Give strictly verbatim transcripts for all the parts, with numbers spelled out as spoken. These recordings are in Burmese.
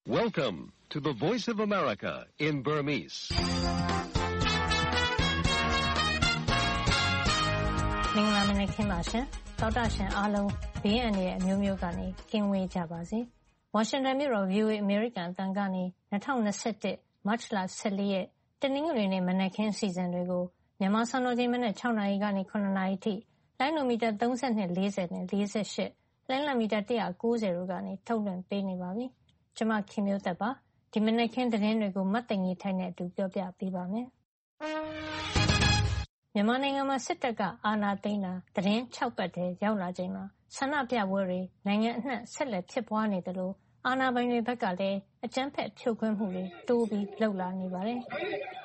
Welcome to the Voice of America in Burmese. မင်္ဂလာမနက်ခင်းပါရှင်။သောတာရှင်အားလုံးဘေးအန္တရာယ်အမျိုးမျိုးကနေကင်းဝေးကြပါစေ။ဝါရှင်တန်မြို့တော် V O A အမေရိကန်အသံကနေ၂၀၂၁ မတ်လ၁၄ရက်တနင်္ဂနွေနေ့မနက်ခင်းအစီအစဉ်တွေကိုမြန်မာစံတော်ချိန်မနက်၆နာရီကနေ၇နာရီထိလိုင်းနိုမီတာ၃၂ ၄၀နဲ့၄၈လိုင်းလံမီတာ၁၉၀တို့ကနေထုတ်လွှင့်ပေးနေပါပြီ။ကျွန်မခင်မျိုးသက်ပါ။ဒီမနက်ခင်းသတင်းတွေကိုမတ်သိင်ကြီးထိုင်နဲ့အတူပြောပြပေးပါမယ်။မြန်မာနိုင်ငံမှာစစ်တပ်ကအာဏာသိမ်းတာသတင်း၆ပတ်တည်းရောက်လာချိန်မှာဆန္ဒပြပွဲတွေနိုင်ငံအနှံ့ဆက်လက်ဖြစ်ပွားနေတယ်လို့အာဏာပိုင်တွေဘက်ကလည်းအကြမ်းဖက်ဖြိုခွင်းမှုတွေတိုးပြီးလှုပ်လာနေပါတယ်။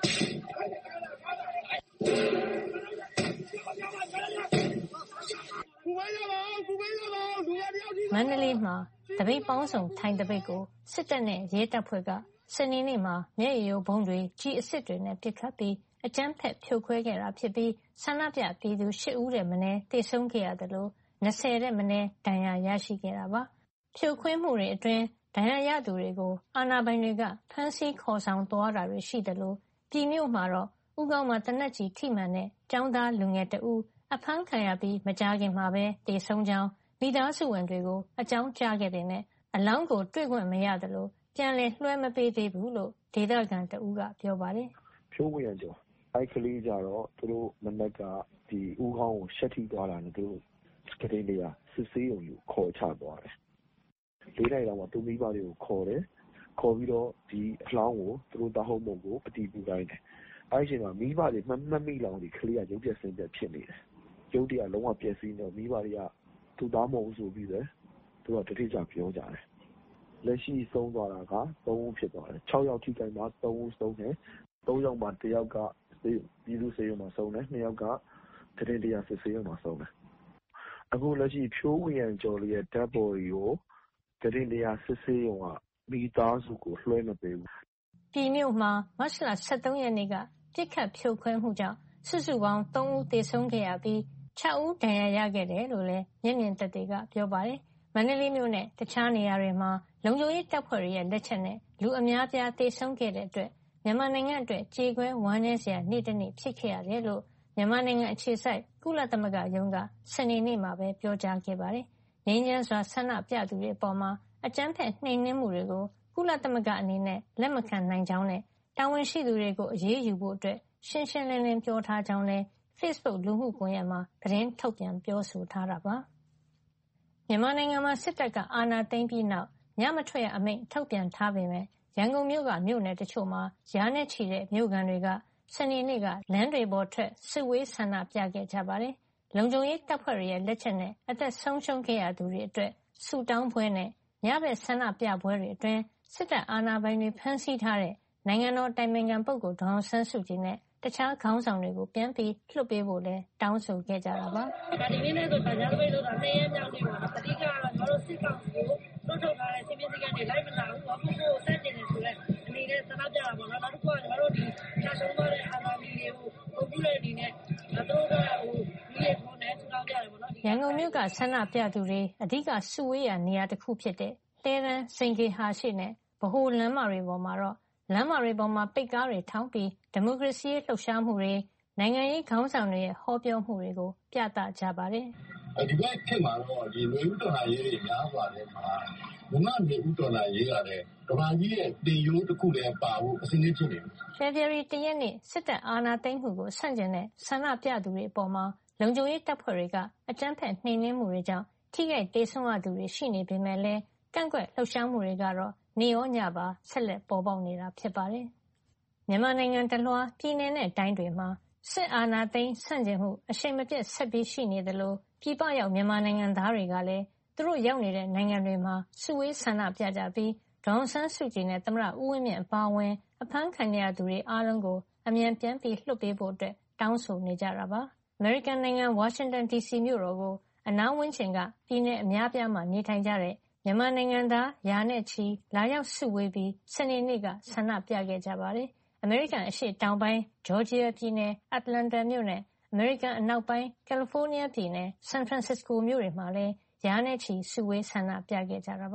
မန္တလေးမှာတပိတ်ပေါင်းစုံထိုင်တပိတ်ကိုစစ်တပ်နဲ့ရဲတပ်ဖွဲ့ကစနေနေ့မှာမျက်ရည်ယိုဗုံးတွေကြီးအစစ်တွေနဲ့ပစ်ခတ်ပြီးအကြမ်းဖက်ဖြိုခွဲခဲ့တာဖြစ်ပြီးဆန္ဒပြပြည်သူ၈ဦးထက်မနည်းသေဆုံးခဲ့ရတယ်လို့၂၀ထက်မနည်းဒဏ်ရာရရှိခဲ့တာပါ။ဖြိုခွင်းမှုတွေအတွင်းဒဏ်ရာရသူတွေကိုအာဏာပိုင်တွေကဖမ်းဆီးခေါ်ဆောင်သွားတာတွေရှိတယ်လို့ပြည်မြို့မှာတော့ဥကောင်းမှာတနက်ကြီးထိမှန်တဲ့ကျောင်းသားလူငယ်တဦးအဖမ်းခံရပြီးမကြာခင်မှာပဲသေဆုံးကြောင်းမိသားစုဝင်တွေကိုအကြောင်းကြားခဲ့တဲ့နဲ့အလောင်းကိုတွေ့ခွင့်မရတယ်လို့ပြန်လည်လွှဲမပေးသေးဘူးလို့ဒေသခံတဦးကပြောပါတယ်။ဖြိုးဝေရကျော်အဲ့ကလေးကြတော့သူတို့မနက်ကဒီဥကောင်းကိုရှက်ထိသွားတာနဲ့သူတို့ကလေးတွေကစစ်ဆေးရုံကိုခေါ်ချသွားတယ်။လေးတိုင်းတော့သူမိဘတွေကိုခေါ်တယ်။ခေါ်ပြီးတော့ဒီအလောင်းကိုသူတို့တာဟုတ်မုံကိုအတီးပူတိုင်းတယ်။အဲ့ဒီအချိန်မှာမိဘတွေမှတ်မှတ်မိလောင်ဒီကလေးကရုပ်ပြက်စင်ပြက်ဖြစ်နေတယ်။ရုပ်တရားလုံးဝပြက်စီးနေတော့မိဘတွေကသူသားမဟုတ်ဆိုပြီးတော့သူကတတိကျပြောကြတယ်။လက်ရှိဆုံးသွားတာက၃ဦးဖြစ်သွားတယ်။၆ယောက်ထိခိုက်မှာ၃ဦးဆုံးတယ်။၃ယောက်မှာတစ်ယောက်ကပြည်သူ့ဆေးရုံမှာဆုံးတယ်။နှစ်ယောက်ကတရင်တရားစစ်ဆေးရုံမှာဆုံးတယ်။အခုလက်ရှိဖြိုးဝေရကျော်လေးရဲ့ dead body ကိုတရင်တရားစစ်ဆေးရုံကမိသားစုကိုလွှဲမပေးဘူး။ပြည်မြို့မှာမတ်လ၁၃ရက်နေ့ကပြစ်ခတ်ဖြိုခွဲမှုကြောင့်စုစုပေါင်း၃ဦးသေဆုံးခဲ့ရပြီး၆ဦးဒဏ်ရာရခဲ့တယ်လို့လည်းမျက်မြင်သက်သေကပြောပါတယ်။မန္တလေးမြို့နဲ့တခြားနေရာတွေမှာလုံခြုံရေးတပ်ဖွဲ့တွေရဲ့လက်ချက်နဲ့လူအများပြားသေဆုံးခဲ့တဲ့အတွက်မြန်မာနိုင်ငံအတွက်ကြေကွဲဝမ်းနည်းစရာနေ့တစ်နေ့ဖြစ်ခဲ့ရတယ်လို့မြန်မာနိုင်ငံအခြေစိုက်ကုလသမဂ္ဂရုံးကစနေနေ့မှာပဲပြောကြားခဲ့ပါတယ်။ငြိမ်းချမ်းစွာဆန္ဒပြသူတွေအပေါ်မှာအကြမ်းဖက်နှိမ်နင်းမှုတွေကိုကုလသမဂ္ဂအနေနဲ့လက်မခံနိုင်ကြောင်းနဲ့တာဝန်ရှိသူတွေကိုအရေးယူဖို့အတွက်ရှင်းရှင်းလင်းလင်းပြောထားကြောင်းလည်း Facebook လူမှုကွန်ရက်မှာသတင်းထုတ်ပြန်ပြောဆိုထားတာပါ။မြန်မာနိုင်ငံမှာစစ်တပ်ကအာဏာသိမ်းပြီးနောက်ညမထွက်ရအမိန့်ထုတ်ပြန်ထားပေမဲ့ရန်ကုန်မြို့ကမြို့နယ်တချို့မှာရာနဲ့ချီတဲ့မြို့ခံတွေကစနေနေ့ကလမ်းတွေပေါ်ထွက်စုဝေးဆန္ဒပြခဲ့ကြပါတယ်။လုံခြုံရေးတပ်ဖွဲ့တွေရဲ့လက်ချက်နဲ့အသက်ဆုံးရှုံးခဲ့ရသူတွေအတွက်ဆုတောင်းပွဲနဲ့ညဘက်ဆန္ဒပြပွဲတွေအတွင်းစစ်တပ်အာဏာပိုင်တွေဖမ်းဆီးထားတဲ့နိုင်ငံတော်တိုင်ပင်ခံပုဂ္ဂိုလ်ဒေါ်အောင်ဆန်းစုကြည်နဲ့တခြားခေါင်းဆောင်တွေကိုပြန်ပြီးလွှတ်ပေးဖို့လည်းတောင်းဆိုခဲ့ကြတာပါ။ဒီနေ့နဲ့ဆိုတရားသပိတ်လို့တာနှစ်ရက်မြောက်နေပါတော့အဓိကတော့ကျွန်တော်တို့စစ်ကောင်စီကိုလွှတ်ထုတ်ထားတဲ့စစ်ပစ္စည်းကနေလိုက်မလာဘူး။အခုကိုစက်တင်နေဆိုတဲ့အနေနဲ့ဆန္ဒပြတာပေါ့နော်။နောက်တစ်ခုကကျွန်တော်တို့ဒီချဆုံးသွားတဲ့အာဏာမီတွေကိုပုံပြတဲ့အနေနဲ့သူတို့ကဟိုဒီရဲ့ထုံးနဲ့ထူထောင်ကြတယ်ပေါ့နော်။ရန်ကုန်မြို့ကဆန္ဒပြသူတွေအဓိကစုဝေးရာနေရာတစ်ခုဖြစ်တဲ့လှည်းတန်းစိန်ကေဟာရှိနဲ့ဗဟိုလမ်းမတွေပေါ်မှာတော့လမ်းမတွေပေါ်မှာပိတ်ကားတွေထောင်ပြီးဒီမိုကရေစီရေးလှုပ်ရှားမှုတွေနိုင်ငံရေးခေါင်းဆောင်တွေရဲ့ဟောပြောမှုတွေကိုပြသကြပါတယ်။ဒီဘက်ခေတ်မှာတော့ဒီနေဦးတော်လာရေးတွေများစွာတဲ့မှာမြန်မာနေဦးတော်လာရေးကလည်းကမ္ဘာကြီးရဲ့တင်ရိုးတစ်ခုလည်းပါဖို့အစင်းဖြစ်နေတယ်။ဖေဖော်ဝါရီတရက်နေ့စစ်တပ်အာဏာသိမ်းမှုကိုဆန့်ကျင်တဲ့ဆန္ဒပြသူတွေအပေါ်မှာလုံခြုံရေးတပ်ဖွဲ့တွေကအကြမ်းဖက်နှိမ်နင်းမှုတွေကြောင့်ထိခိုက်ဒေဆုံးရသူတွေရှိနေပေမဲ့လည်းကန့်ကွက်လှုပ်ရှားမှုတွေကတော့နေရောညပါဆက်လက်ပေါ်ပေါက်နေတာဖြစ်ပါတယ်။မြန်မာနိုင်ငံတလွှားပြည်내နဲ့တိုင်းတွေမှာစစ်အာဏာသိမ်းဆန့်ကျင်မှုအရှိန်မပြတ်ဆက်ပြီးရှိနေသလိုပြည်ပရောက်မြန်မာနိုင်ငံသားတွေကလည်းသူတို့ရောက်နေတဲ့နိုင်ငံတွေမှာစုဝေးဆန္ဒပြကြပြီးဒေါ်အောင်ဆန်းစုကြည်နဲ့သမ္မတဦးဝင်းမြင့်အပါအဝင်အဖမ်းခံရသူတွေအားလုံးကိုအမြန်ပြန်ပြီးလွှတ်ပေးဖို့အတွက်တောင်းဆိုနေကြတာပါ။အမေရိကန်နိုင်ငံဝါရှင်တန်ဒီစီမြို့တော်ကိုအနားဝန်းကျင်ကပြည်내အများပြားမှာနေထိုင်ကြတဲ့မြန်မာနိုင်ငံသားရာနဲ့ချီလာရောက်စုဝေးပြီးစနေနေ့ကဆန္ဒပြခဲ့ကြပါတယ်။အမေရိကန်အရှေ့တောင်ပိုင်းဂျော်ဂျီယာပြည်နယ်အတ္တလန္တာမြို့နဲ့အမေရိကန်အနောက်ပိုင်းကယ်လီဖိုးနီးယားပြည်နယ်ဆန်ဖရန်စစ္စကိုမြို့တွေမှာလည်းရာနဲ့ချီစုဝေးဆန္ဒပြခဲ့ကြတာပါ။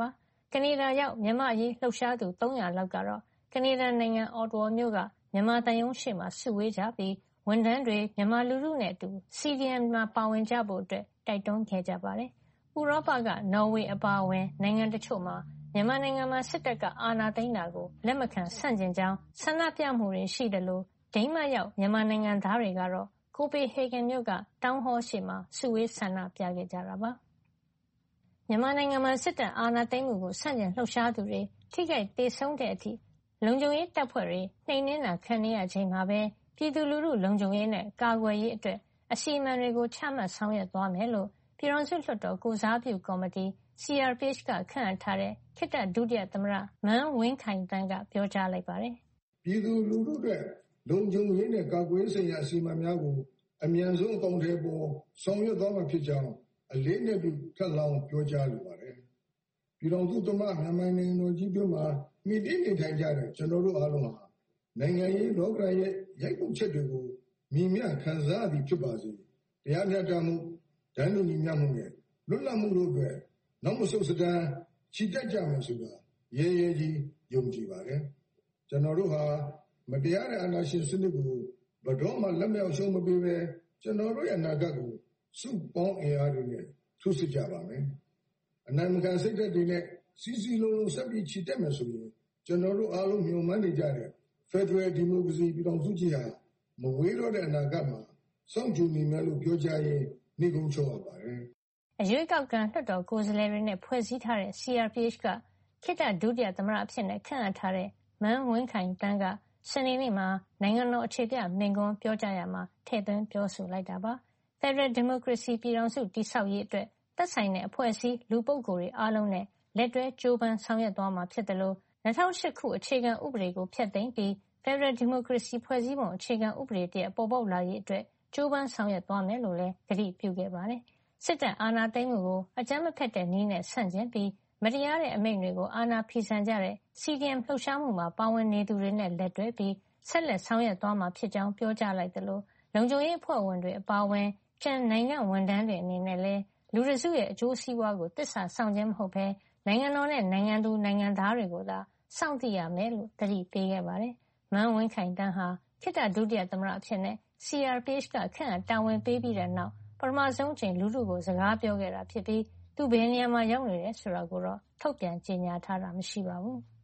ကနေဒါရောက်မြန်မာအရေးလှုပ်ရှားသူသုံးရာလောက်ကတော့ကနေဒါနိုင်ငံအော်တဝါမြို့ကမြန်မာသံရုံးရှေ့မှာစုဝေးကြပြီးဝန်ထမ်းတွေမြန်မာလူထုနဲ့အတူ စီဒီအမ် မှာပါဝင်ကြဖို့အတွက်တိုက်တွန်းခဲ့ကြပါတယ်။ဥရောပကနော်ဝေအပါအဝင်နိုင်ငံတချို့မှာမြန်မာနိုင်ငံမှာစစ်တပ်ကအာဏာသိမ်းတာကိုလက်မခံဆန့်ကျင်ကြောင်းဆန္ဒပြမှုတွေရှိတယ်လို့ဒိန်းမတ်ရောက်မြန်မာနိုင်ငံသားတွေကတော့ကိုပေဟေဂင်မြို့ကတောင်းဟောရှိမှာစုဝေးဆန္ဒပြခဲ့ကြတာပါမြန်မာနိုင်ငံမှာစစ်တပ်အာဏာသိမ်းမှုကိုဆန့်ကျင်လှုပ်ရှားသူတွေထိခိုက်ဒေဆုံးတဲ့အထိလုံခြုံရေးတပ်ဖွဲ့တွေနှိမ်နင်းတာခံနေရချိန်မှာပဲပြည်သူလူထုလုံခြုံရေးနဲ့ကာကွယ်ရေးအတွက်အစီအမံတွေကိုချမှတ်ဆောင်ရွက်သွားမယ်လို့ပြည်ထောင်စုလွှတ်တော်ကိုစားပြုကော်မတီ စီ အာർ ပီ အိုက် ကခန့်အပ်ထားတဲ့ခေတ္တဒုတိယသမ္မတမန်းဝင်းခိုင်တန်းကပြောကြားလိုက်ပါတယ်။ပြည်သူလူထုအတွက်လုံခြုံရေးနဲ့ကာကွယ်ရေးဆိုင်ရာအစီအမံများကိုအမြန်ဆုံးအကောင်အထည်ပေါ်ဆောင်ရွက်သွားမှာဖြစ်ကြောင်းအလေးနဲ့ပြုထပ်လောင်းပြောကြားလိုပါတယ်။ပြည်ထောင်စုသမ္မတမြန်မာနိုင်ငံတော်ကြီးတွင်မှာမိတိနေထိုင်ကြတဲ့ကျွန်တော်တို့အားလုံးဟာနိုင်ငံရေးလောကရဲ့ရိုက်ပုတ်ချက်တွေကိုမြင်မြခံစားသည်ဖြစ်ပါစေ။တရားမျှတမှုဒဏ်လူညီမျှမှုနဲ့လွတ်လပ်မှုတို့အတွက်နောက်မဆုတ်စတမ်းချီတက်ကြမယ်ဆိုတာရဲရဲကြီးယုံကြည်ပါတယ်။ကျွန်တော်တို့ဟာမတရားတဲ့အာဏာရှင်စနစ်ကိုဘယ်တော့မှလက်မြောက်ရှုံးမပေးပဲကျွန်တော်တို့ရဲ့အနာဂတ်ကိုစုပေါင်းအင်အားတွေနဲ့ထုစစ်ကြပါမယ်။အနိုင်မခံစိတ်ဓာတ်တွေနဲ့စီစီလုံးလုံးဆက်ပြီးချီတက်မယ်ဆိုရင်ကျွန်တော်တို့အားလုံးမျှော်မှန်းနေကြတဲ့ Federal Democracy ပြည်ထောင်စုကြီးဟာမဝေးတော့တဲ့အနာဂတ်မှာစောင့်ကြည့်နေမယ်လို့ပြောကြရင်နှိကုံးချုပ်ရပါတယ်။အရွေးကောက်ခံလွှတ်တော်ကိုယ်စားလှယ်တွေနဲ့ဖွဲ့စည်းထားတဲ့ စီ အာർ ပီ အိုက် ကခေတ္တဒုတိယသမ္မတအဖြစ်ခန့်အပ်ထားတဲ့မန်းဝင်းခိုင်တန်းကစနေနေ့မှာနိုင်ငံတော်အခြေပြမိန့်ခွန်းပြောကြားရာမှာထည့်သွင်းပြောဆိုလိုက်တာပါ။ Federal Democracy ပြည်ထောင်စုတည်ဆောက်ရေးအတွက်သက်ဆိုင်တဲ့အဖွဲ့အစည်းလူပုဂ္ဂိုလ်တွေအားလုံးနဲ့လက်တွဲကြိုးပမ်းဆောင်ရွက်သွားမှာဖြစ်တယ်လို့၂၀၀၈ခုအခြေခံဥပဒေကိုဖျက်သိမ်းပြီး Federal Democracy ဖွဲ့စည်းပုံအခြေခံဥပဒေတရပ်ပေါ်ပေါက်လာရေးအတွက်ကြိုးပမ်းဆောင်ရွက်သွားမယ်လို့လည်းကတိပြုခဲ့ပါတယ်။စစ်တပ်အာဏာသိမ်းမှုကိုအကြမ်းမဖက်တဲ့နည်းနဲ့ဆန့်ကျင်ပြီးမတရားတဲ့အမိန့်တွေကိုအာဏာဖီဆန်ကြတဲ့ စီ ဒီ အမ် လှုပ်ရှားမှုမှာပါဝင်နေသူတွေနဲ့လက်တွဲပြီးဆက်လက်ဆောင်ရွက်သွားမှာဖြစ်ကြောင်းပြောကြားလိုက်သလိုလုံခြုံရေးအဖွဲ့ဝင်တွေအပါအဝင်ကျန်နိုင်ငံဝန်ထမ်းတွေအနေနဲ့လည်းလူတစုရဲ့အကျိုးစီးပွားကိုတစ္ဆာဆောင်ခြင်းမဟုတ်ဘဲနိုင်ငံတော်နဲ့နိုင်ငံသူနိုင်ငံသားတွေကိုသာစောင့်သိရမယ်လို့တတိပေးခဲ့ပါတယ်။မန်းဝင်းခိုင်တန်းဟာခေတ္တဒုတိယသမ္မတအဖြစ် စီ အာർ ပီ အိုက် ကခန့်အပ်တာဝန်ပေးပြီးတဲ့နောက်ပထမဆုံးအကြိမ်လူထုကိုစကားပြောခဲ့တာဖြစ်ပြီးသူဘယ်နေရာမှာရောက်နေတယ်ဆိုတာကိုတော့ထုတ်ပြန်ကြေညာထားတာမရှိပါဘူး။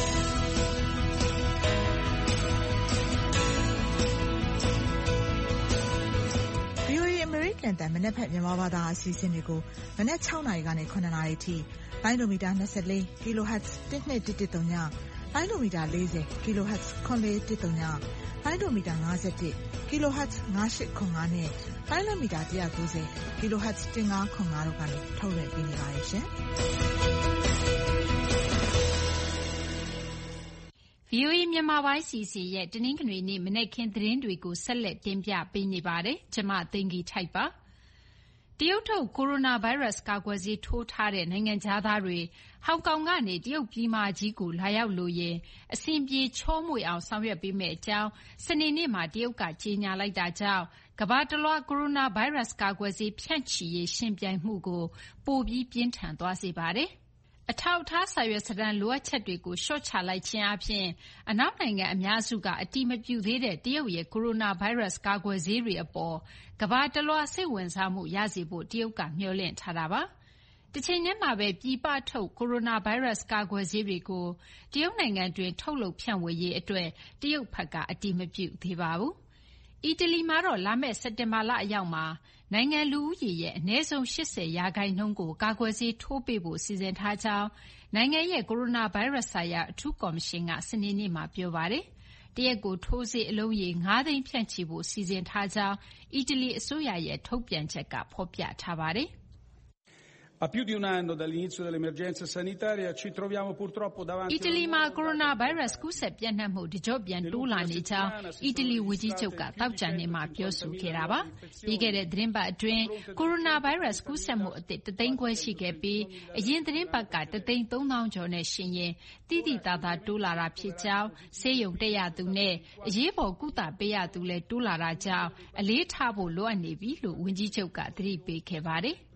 American တန်မနက်ဖြန်မြန်မာဘာသာအစီအစဉ်တွေကိုမနက်၆နာရီကနေ၇နာရီထိလိုင်းဒိုမီတာ၂၄ kilohertz တစ်နှစ်တစ်တစ်သုံးညလိုင်းဒိုမီတာ၄၀ kilohertz ခွန်လေးတစ်သုံးညလိုင်းဒိုမီတာ၅၁ kilohertz ၅၈ခွန်၅နဲ့လိုင်းဒိုမီတာ၁၉၀ kilohertz ၁၅ခွန်၅တို့ကနေထုတ်လွှင့်ပေးနေပါတယ်ရှင်။ဗီအိုအေ မြန်မာပိုင်းအစီအစဉ်ရဲ့တနင်္ဂနွေနေ့မနက်ခင်းသတင်းတွေကိုဆက်လက်တင်ပြပေးနေပါတယ်။ကျွန်မသိင်္ဂီထိုက်ပါ။တရုတ်ထုတ်ကိုရိုနာဗိုင်းရပ်စ်ကာကွယ်ဆေးထိုးထားတဲ့နိုင်ငံခြားသားတွေဟောင်ကောင်ကနေတရုတ်ပြည်မကြီးကိုလာရောက်လိုရင်အဆင်ပြေချောမွေ့အောင်ဆောင်ရွက်ပေးမယ့်အကြောင်းစနေနေ့မှာတရုတ်ကကြေညာလိုက်တာကြောင့်ကမ္ဘာတလွှားကိုရိုနာဗိုင်းရပ်စ်ကာကွယ်ဆေးဖြန့်ချီရေးရှင်ပြိုင်မှုကိုပိုပြီးပြင်းထန်သွားစေပါတယ်။အထောက်အထားစာရွက်စာတမ်းလိုအပ်ချက်တွေကိုလျှော့ချလိုက်ခြင်းအပြင်အနောက်နိုင်ငံအများစုကအတည်မပြုသေးတဲ့တရုတ်ရဲ့ကိုရိုနာဗိုင်းရပ်စ်ကာကွယ်ဆေးတွေအပေါ်ကမ္ဘာတလွှားစိတ်ဝင်စားမှုရစေဖို့တရုတ်ကမျှော်လင့်ထားတာပါ။တစ်ချိန်တည်းမှာပဲပြည်ပထုတ်ကိုရိုနာဗိုင်းရပ်စ်ကာကွယ်ဆေးတွေကိုတရုတ်နိုင်ငံတွင်းထုတ်လုပ်ဖြန့်ဝေရေးအတွက်တရုတ်ဘက်ကအတည်မပြုသေးပါဘူး။အီတလီမှာတော့လာမယ့်စက်တင်ဘာလအရောက်မှာနိုင်ငံလူဦးရေရဲ့အနည်းဆုံး၈၀ရာခိုင်နှုန်းကိုကာကွယ်ဆေးထိုးပေးဖို့စီစဉ်ထားကြောင်းနိုင်ငံရဲ့ကိုရိုနာဗိုင်းရပ်စ်ဆိုင်ရာအထူးကော်မရှင်ကစနေနေ့မှာပြောပါတယ်။တရက်ကိုထိုးဆေးအလုံးရေ၅သိန်းဖြန့်ချီဖို့စီစဉ်ထားကြောင်းအီတလီအစိုးရရဲ့ထုတ်ပြန်ချက်ကဖော်ပြထားပါတယ်။ A più di un anno dall'inizio dell'emergenza sanitaria ci troviamo purtroppo davanti အီတလီမှာကိုရိုနာဗိုင်းရပ်စ်ကူးစက်ပြန့်နှံ့မှုတကြော့ပြန်တိုးလာနေကြောင်းအီတလီဝန်ကြီးချုပ်ကသောကြာနေ့မှာပြောဆိုခဲ့တာပါ။ပြီးခဲ့တဲ့သတင်းပတ်အတွင်းကိုရိုနာဗိုင်းရပ်စ်ကူးစက်မှုအသစ်တစ်သိန်းခွဲရှိခဲ့ပြီးအရင်သတင်းပတ်ကတစ်သိန်းသုံးသောင်းကျော်နဲ့ရှင်ရင်တိတိတသာတိုးလာတာဖြစ်ကြောင်းဆေးရုံတက်ရသူနဲ့အရေးပေါ်ကုသပေးရသူလည်းတိုးလာတာကြောင့်အလေးထားဖို့လိုအပ်နေပြီလို့ဝန်ကြီးချုပ်ကသတိပေးခဲ့ပါတယ်။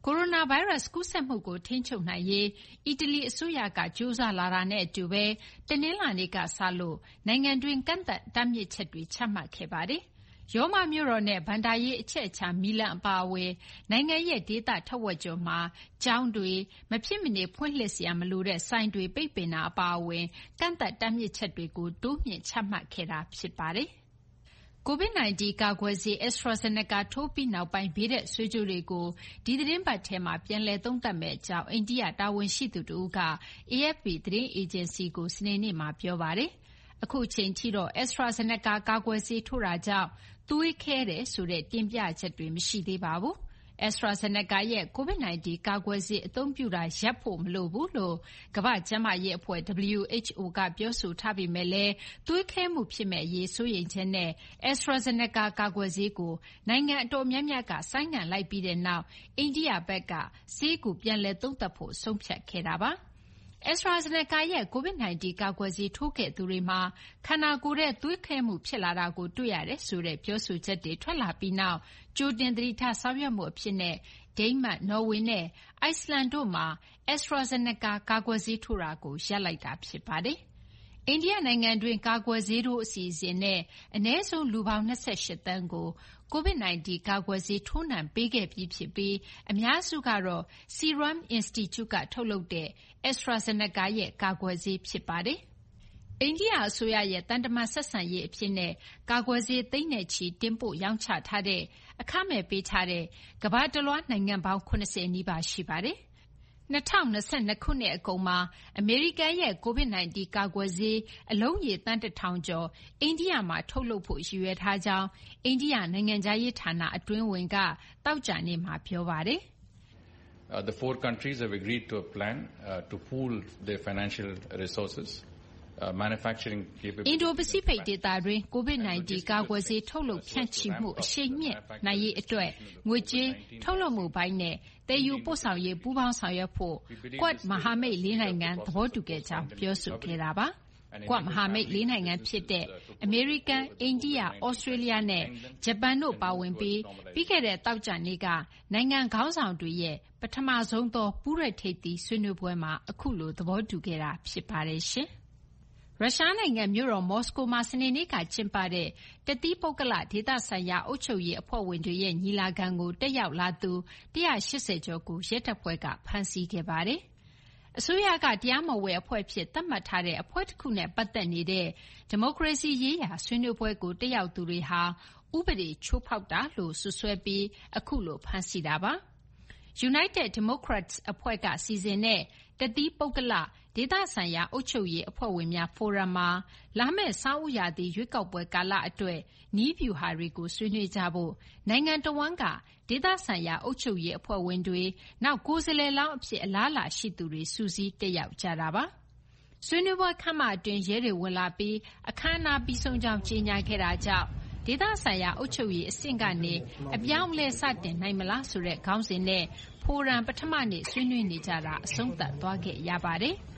ကိုရိုနာဗိုင်းရပ်စ်ကူးစက်မှုကိုထိန်းချုပ်နိုင်ရေးအီတလီအစိုးရကကြိုးစားလာတာနဲ့အတူပဲတနင်္လာနေ့ကစလို့နိုင်ငံတွင်းကန့်သတ်တားမြစ်ချက်တွေချမှတ်ခဲ့ပါတယ်။ရောမမြို့တော်နဲ့ဘန်ဒါရေးအချက်အခြာမီလန်အပါအဝင်နိုင်ငံရဲ့ဒေသထက်ဝက်ကျော်မှာကျောင်းတွေမဖြစ်မနေဖွင့်လှစ်စရာမလိုတဲ့ဆိုင်တွေပိတ်ပင်တာအပါအဝင်ကန့်သတ်တားမြစ်ချက်တွေကိုတိုးမြှင့်ချမှတ်ခဲ့တာဖြစ်ပါတယ်။ကိုဗစ် ၁၉ ကာကွယ်ဆေး AstraZeneca ထိုးပြီးနောက်ပိုင်းဘေးထွက်ဆိုးကျိုးတွေကိုဒီသီတင်းပတ်ထဲမှာပြန်လည်သုံးသပ်မယ့်အကြောင်းအိန္ဒိယတာဝန်ရှိသူတဦးက အေအက်ဖ်ပီ သတင်းအေဂျင်စီကိုစနေနေ့မှာပြောပါတယ်။အခုအချိန်ထိတော့ AstraZeneca ကာကွယ်ဆေးထိုးတာကြောင့်သွေးခဲတယ်ဆိုတဲ့တင်ပြချက်တွေမရှိသေးပါဘူး။ AstraZeneca ရဲ့ကိုဗစ် ၁၉ ကာကွယ်ဆေးအသုံးပြုတာရပ်ဖို့မလိုဘူးလို့ကမ္ဘာ့ကျန်းမာရေးအဖွဲ့ ဒဗလျူအိုက်အို ကပြောဆိုထားပေမဲ့လည်းသွေးခဲမှုဖြစ်မယ့်အရေးစိုးရိမ်ချက်နဲ့ AstraZeneca ကာကွယ်ဆေးကိုနိုင်ငံအတော်များများကဆိုင်းငံ့လိုက်ပြီးတဲ့နောက်အိန္ဒိယဘက်ကဆေးကိုပြန်လည်သုံးသပ်ဖို့ဆုံးဖြတ်ခဲ့တာပါ။ AstraZeneca ရဲ့ကိုဗစ် ၁၉ ကာကွယ်ဆေးထိုးခဲ့သူတွေမှာခန္ဓာကိုယ်ထဲသွေးခဲမှုဖြစ်လာတာကိုတွေ့ရတယ်ဆိုတဲ့ပြောဆိုချက်တွေထွက်လာပြီးနောက်ကြိုတင်သတိထားဆောင်ရွက်မှုအဖြစ်နဲ့ဒိန်းမတ်၊နော်ဝေနဲ့အိုက်စလန်တို့မှာ AstraZeneca ကာကွယ်ဆေးထိုးတာကိုရပ်လိုက်တာဖြစ်ပါတယ်။အိန္ဒိယနိုင်ငံတွင်းကာကွယ်ဆေးထိုးအစီအစဉ်နဲ့အနည်းဆုံးလူပေါင်း၂၈သန်းကိုကိုဗစ် ၁၉ ကာကွယ်ဆေးထိုးနှံပေးခဲ့ပြီးဖြစ်ပြီးအများစုကတော့ Serum Institute ကထုတ်လုပ်တဲ့ AstraZeneca ရဲ့ကာကွယ်ဆေးဖြစ်ပါတယ်။အိန္ဒိယအစိုးရရဲ့သံတမန်ဆက်ဆံရေးအဖြစ်နဲ့ကာကွယ်ဆေးသိန်းနဲ့ချီတင်ပို့ရောင်းချထားတဲ့အခမဲ့ပေးထားတဲ့ကမ္ဘာတလွှားနိုင်ငံပေါင်း၇၀နီးပါးရှိပါတယ်။၂၀၂၂ခုနှစ်အကုန်မှာအမေရိကန်ရဲ့ကိုဗစ် ၁၉ ကာကွယ်ဆေးအလုံးရေသန်းတထောင်ကျော်အိန္ဒိယမှာထုတ်လုပ်ဖို့ရည်ရွယ်ထားကြောင်းအိန္ဒိယနိုင်ငံခြားရေးဌာနအတွင်းဝန်ကသောကြာနေ့မှာပြောပါတယ်။ Uh, the four countries have agreed to a plan uh, to pool their financial resources.Uh, manufacturing capability အင်ဒိုပစိဖိတ်ဒေသတွင်းကိုဗစ် ၁၉ ကာကွယ်ဆေးထုတ်လုပ်ဖြန့်ချိမှုအရှိန်မြင့်နိုင်ရေးအတွက်ငွေကြေးထုတ်လုပ်မှုပိုင်းနဲ့သယ်ယူပို့ဆောင်ရေးပူးပေါင်းဆောင်ရွက်ဖို့ Quad မဟာမိတ်လေးနိုင်ငံသဘောတူခဲ့ကြောင်းပြောဆိုခဲ့တာပါ။ Quad မဟာမိတ်လေးနိုင်ငံဖြစ်တဲ့အမေရိကန်၊အိန္ဒိယ၊ဩစတြေးလျနဲ့ဂျပန်တို့ပါဝင်ပြီးပြီးခဲ့တဲ့သောကြာနေ့ကနိုင်ငံခေါင်းဆောင်တွေရဲ့ပထမဆုံးသောပူးတွဲထိပ်သီးဆွေးနွေးပွဲမှာအခုလိုသဘောတူခဲ့တာဖြစ်ပါတယ်ရှင်။ရုရှားနိုင်ငံမြို့တော်မော်စကိုမှာစနေနေ့ကကျင်းပတဲ့တသီးပုဂ္ဂလဒေသဆိုင်ရာအုပ်ချုပ်ရေးအဖွဲ့ဝင်တွေရဲ့ညီလာခံကိုတက်ရောက်လာသူ၁၈၀ကျော်ကိုရဲတပ်ဖွဲ့ကဖမ်းဆီးခဲ့ပါတယ်။အစိုးရကတရားမဝင်အဖွဲ့ဖြစ်သတ်မှတ်ထားတဲ့အဖွဲ့တစ်ခုနဲ့ပတ်သက်နေတဲ့ဒီမိုကရေစီရေးရာဆွေးနွေးပွဲကိုတက်ရောက်သူတွေဟာဥပဒေချိုးဖောက်တာလို့စွပ်စွဲပြီးအခုလိုဖမ်းဆီးတာပါ။ United Democrats အဖွဲ့ကစီစဉ်တဲ့တသီးပုဂ္ဂလဒေသဆိုင်ရာအုပ်ချုပ်ရေးအဖွဲ့ဝင်များဖိုရမ်မှာလာမယ့်ဆောင်းဦးရာသီရွေးကောက်ပွဲကာလအတွက်နည်းဗျူဟာတွေကိုဆွေးနွေးကြဖို့နိုင်ငံတဝန်းကဒေသဆိုင်ရာအုပ်ချုပ်ရေးအဖွဲ့ဝင်တွေနောက်ကိုယ်စားလှယ်လောင်းအဖြစ်အလားအလာရှိသူတွေစုစည်းတက်ရောက်ကြတာပါ။ဆွေးနွေးပွဲခန်းမအတွင်းရဲတွေဝင်လာပြီးအခမ်းအနားပြီးဆုံးကြောင်းကြေညာခဲ့တာကြောင့်ဒေသဆိုင်ရာအုပ်ချုပ်ရေးအဆင့်ကနေအပြောင်းအလဲစတင်နိုင်မလားဆိုတဲ့ခေါင်းစဉ်နဲ့ဖိုရမ်ပထမနေ့ဆွေးနွေးနေကြတာအဆုံးသတ်သွားခဲ့ရပါတယ်။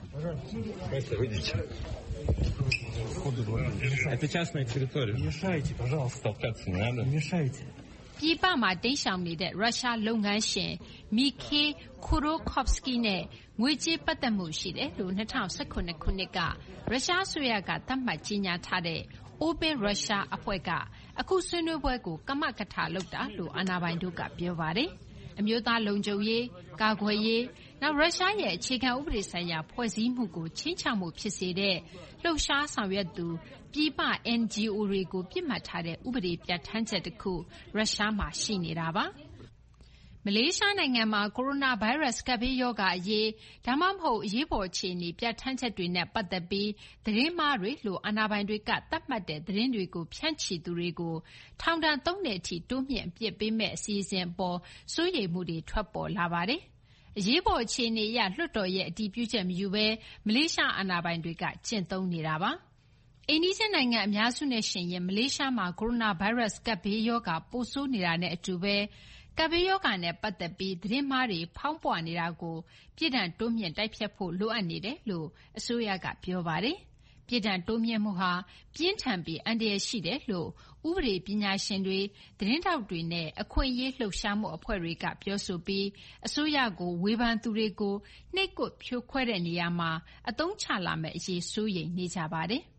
Это частная территория. Не мешайте, пожалуйста. Толкаться не надо. Не мешайте. ပြည်ပမှာတိမ်းရှောင်နေတဲ့ရုရှားလုပ်ငန်းရှင်မီခေးခိုရိုခေါဖ်စကီနဲ့ငွေကြေးပတ်သက်မှုရှိတယ်လို့၂၀၁၇ခုနှစ်ကရုရှားအစိုးရကသတ်မှတ်ကြေညာထားတဲ့ Open Russia အဖွဲ့ကအခုဆွေးနွေးပွဲကိုကမကထလုပ်တာလို့အာဏာပိုင်တို့ကပြောပါတယ်။အမျိုးသားလုံခြုံရေး၊ကာကွယ်ရေးနောက်ရုရှားရဲ့အခြေခံဥပဒေဆိုင်ရာဖွဲ့စည်းမှုကိုခြိမ်းခြောက်မှုဖြစ်စေတဲ့လှုပ်ရှားဆောင်ရွက်သူပြည်ပ အန်ဂျီအို တွေကိုပြစ်မှတ်ထားတဲ့ဥပဒေပြဋ္ဌာန်းချက်တစ်ခုရုရှားမှာရှိနေတာပါ။မလေးရှားနိုင်ငံမှာကိုရိုနာဗိုင်းရပ်စ်ကပ်ဘေးရောဂါအရေးဒါမှမဟုတ်အရေးပေါ်အခြေအနေပြဋ္ဌာန်းချက်တွေနဲ့ပတ်သက်ပြီးသတင်းမှားတွေလို့အာဏာပိုင်တွေကသတ်မှတ်တဲ့သတင်းတွေကိုဖြန့်ချီသူတွေကိုထောင်ဒဏ်သုံးနှစ်အထိတိုးမြင့်အပြစ်ပေးမယ့်အစီအစဉ်အပေါ်စိုးရိမ်မှုတွေထွက်ပေါ်လာပါတယ်။အရေးပေါ်အခြေအနေအရလွှတ်တော်ရဲ့အတည်ပြုချက်မယူဘဲမလေးရှားအာဏာပိုင်တွေကကျင့်သုံးနေတာပါ။အိန္ဒိယနိုင်ငံအများစုနဲ့ရှင်ရင်မလေးရှားမှာကိုရိုနာဗိုင်းရပ်စ်ကပ်ဘေးရောဂါပိုဆိုးနေတာနဲ့အတူပဲကပ်ဘေးရောဂါနဲ့ပတ်သက်ပြီးသတင်းမှားတွေဖောင်းပွနေတာကိုပြည်ထောင်တိုးမြင့်တိုက်ဖျက်ဖို့လိုအပ်နေတယ်လို့အစိုးရကပြောပါတယ်။ပြစ်ဒဏ်တိုးမြှင့်မှုဟာပြင်းထန်ပြီးအန္တရာယ်ရှိတယ်လို့ဥပဒေပညာရှင်တွေသတင်းထောက်တွေနဲ့အခွင့်အရေးလှုပ်ရှားမှုအဖွဲ့တွေကပြောဆိုပြီးအစိုးရကိုဝေဖန်သူတွေကိုနှိပ်ကွပ်ဖြိုခွဲတဲ့နေရာမှာအသုံးချလာမယ့်အရေးစိုးရိမ်နေကြပါတယ်။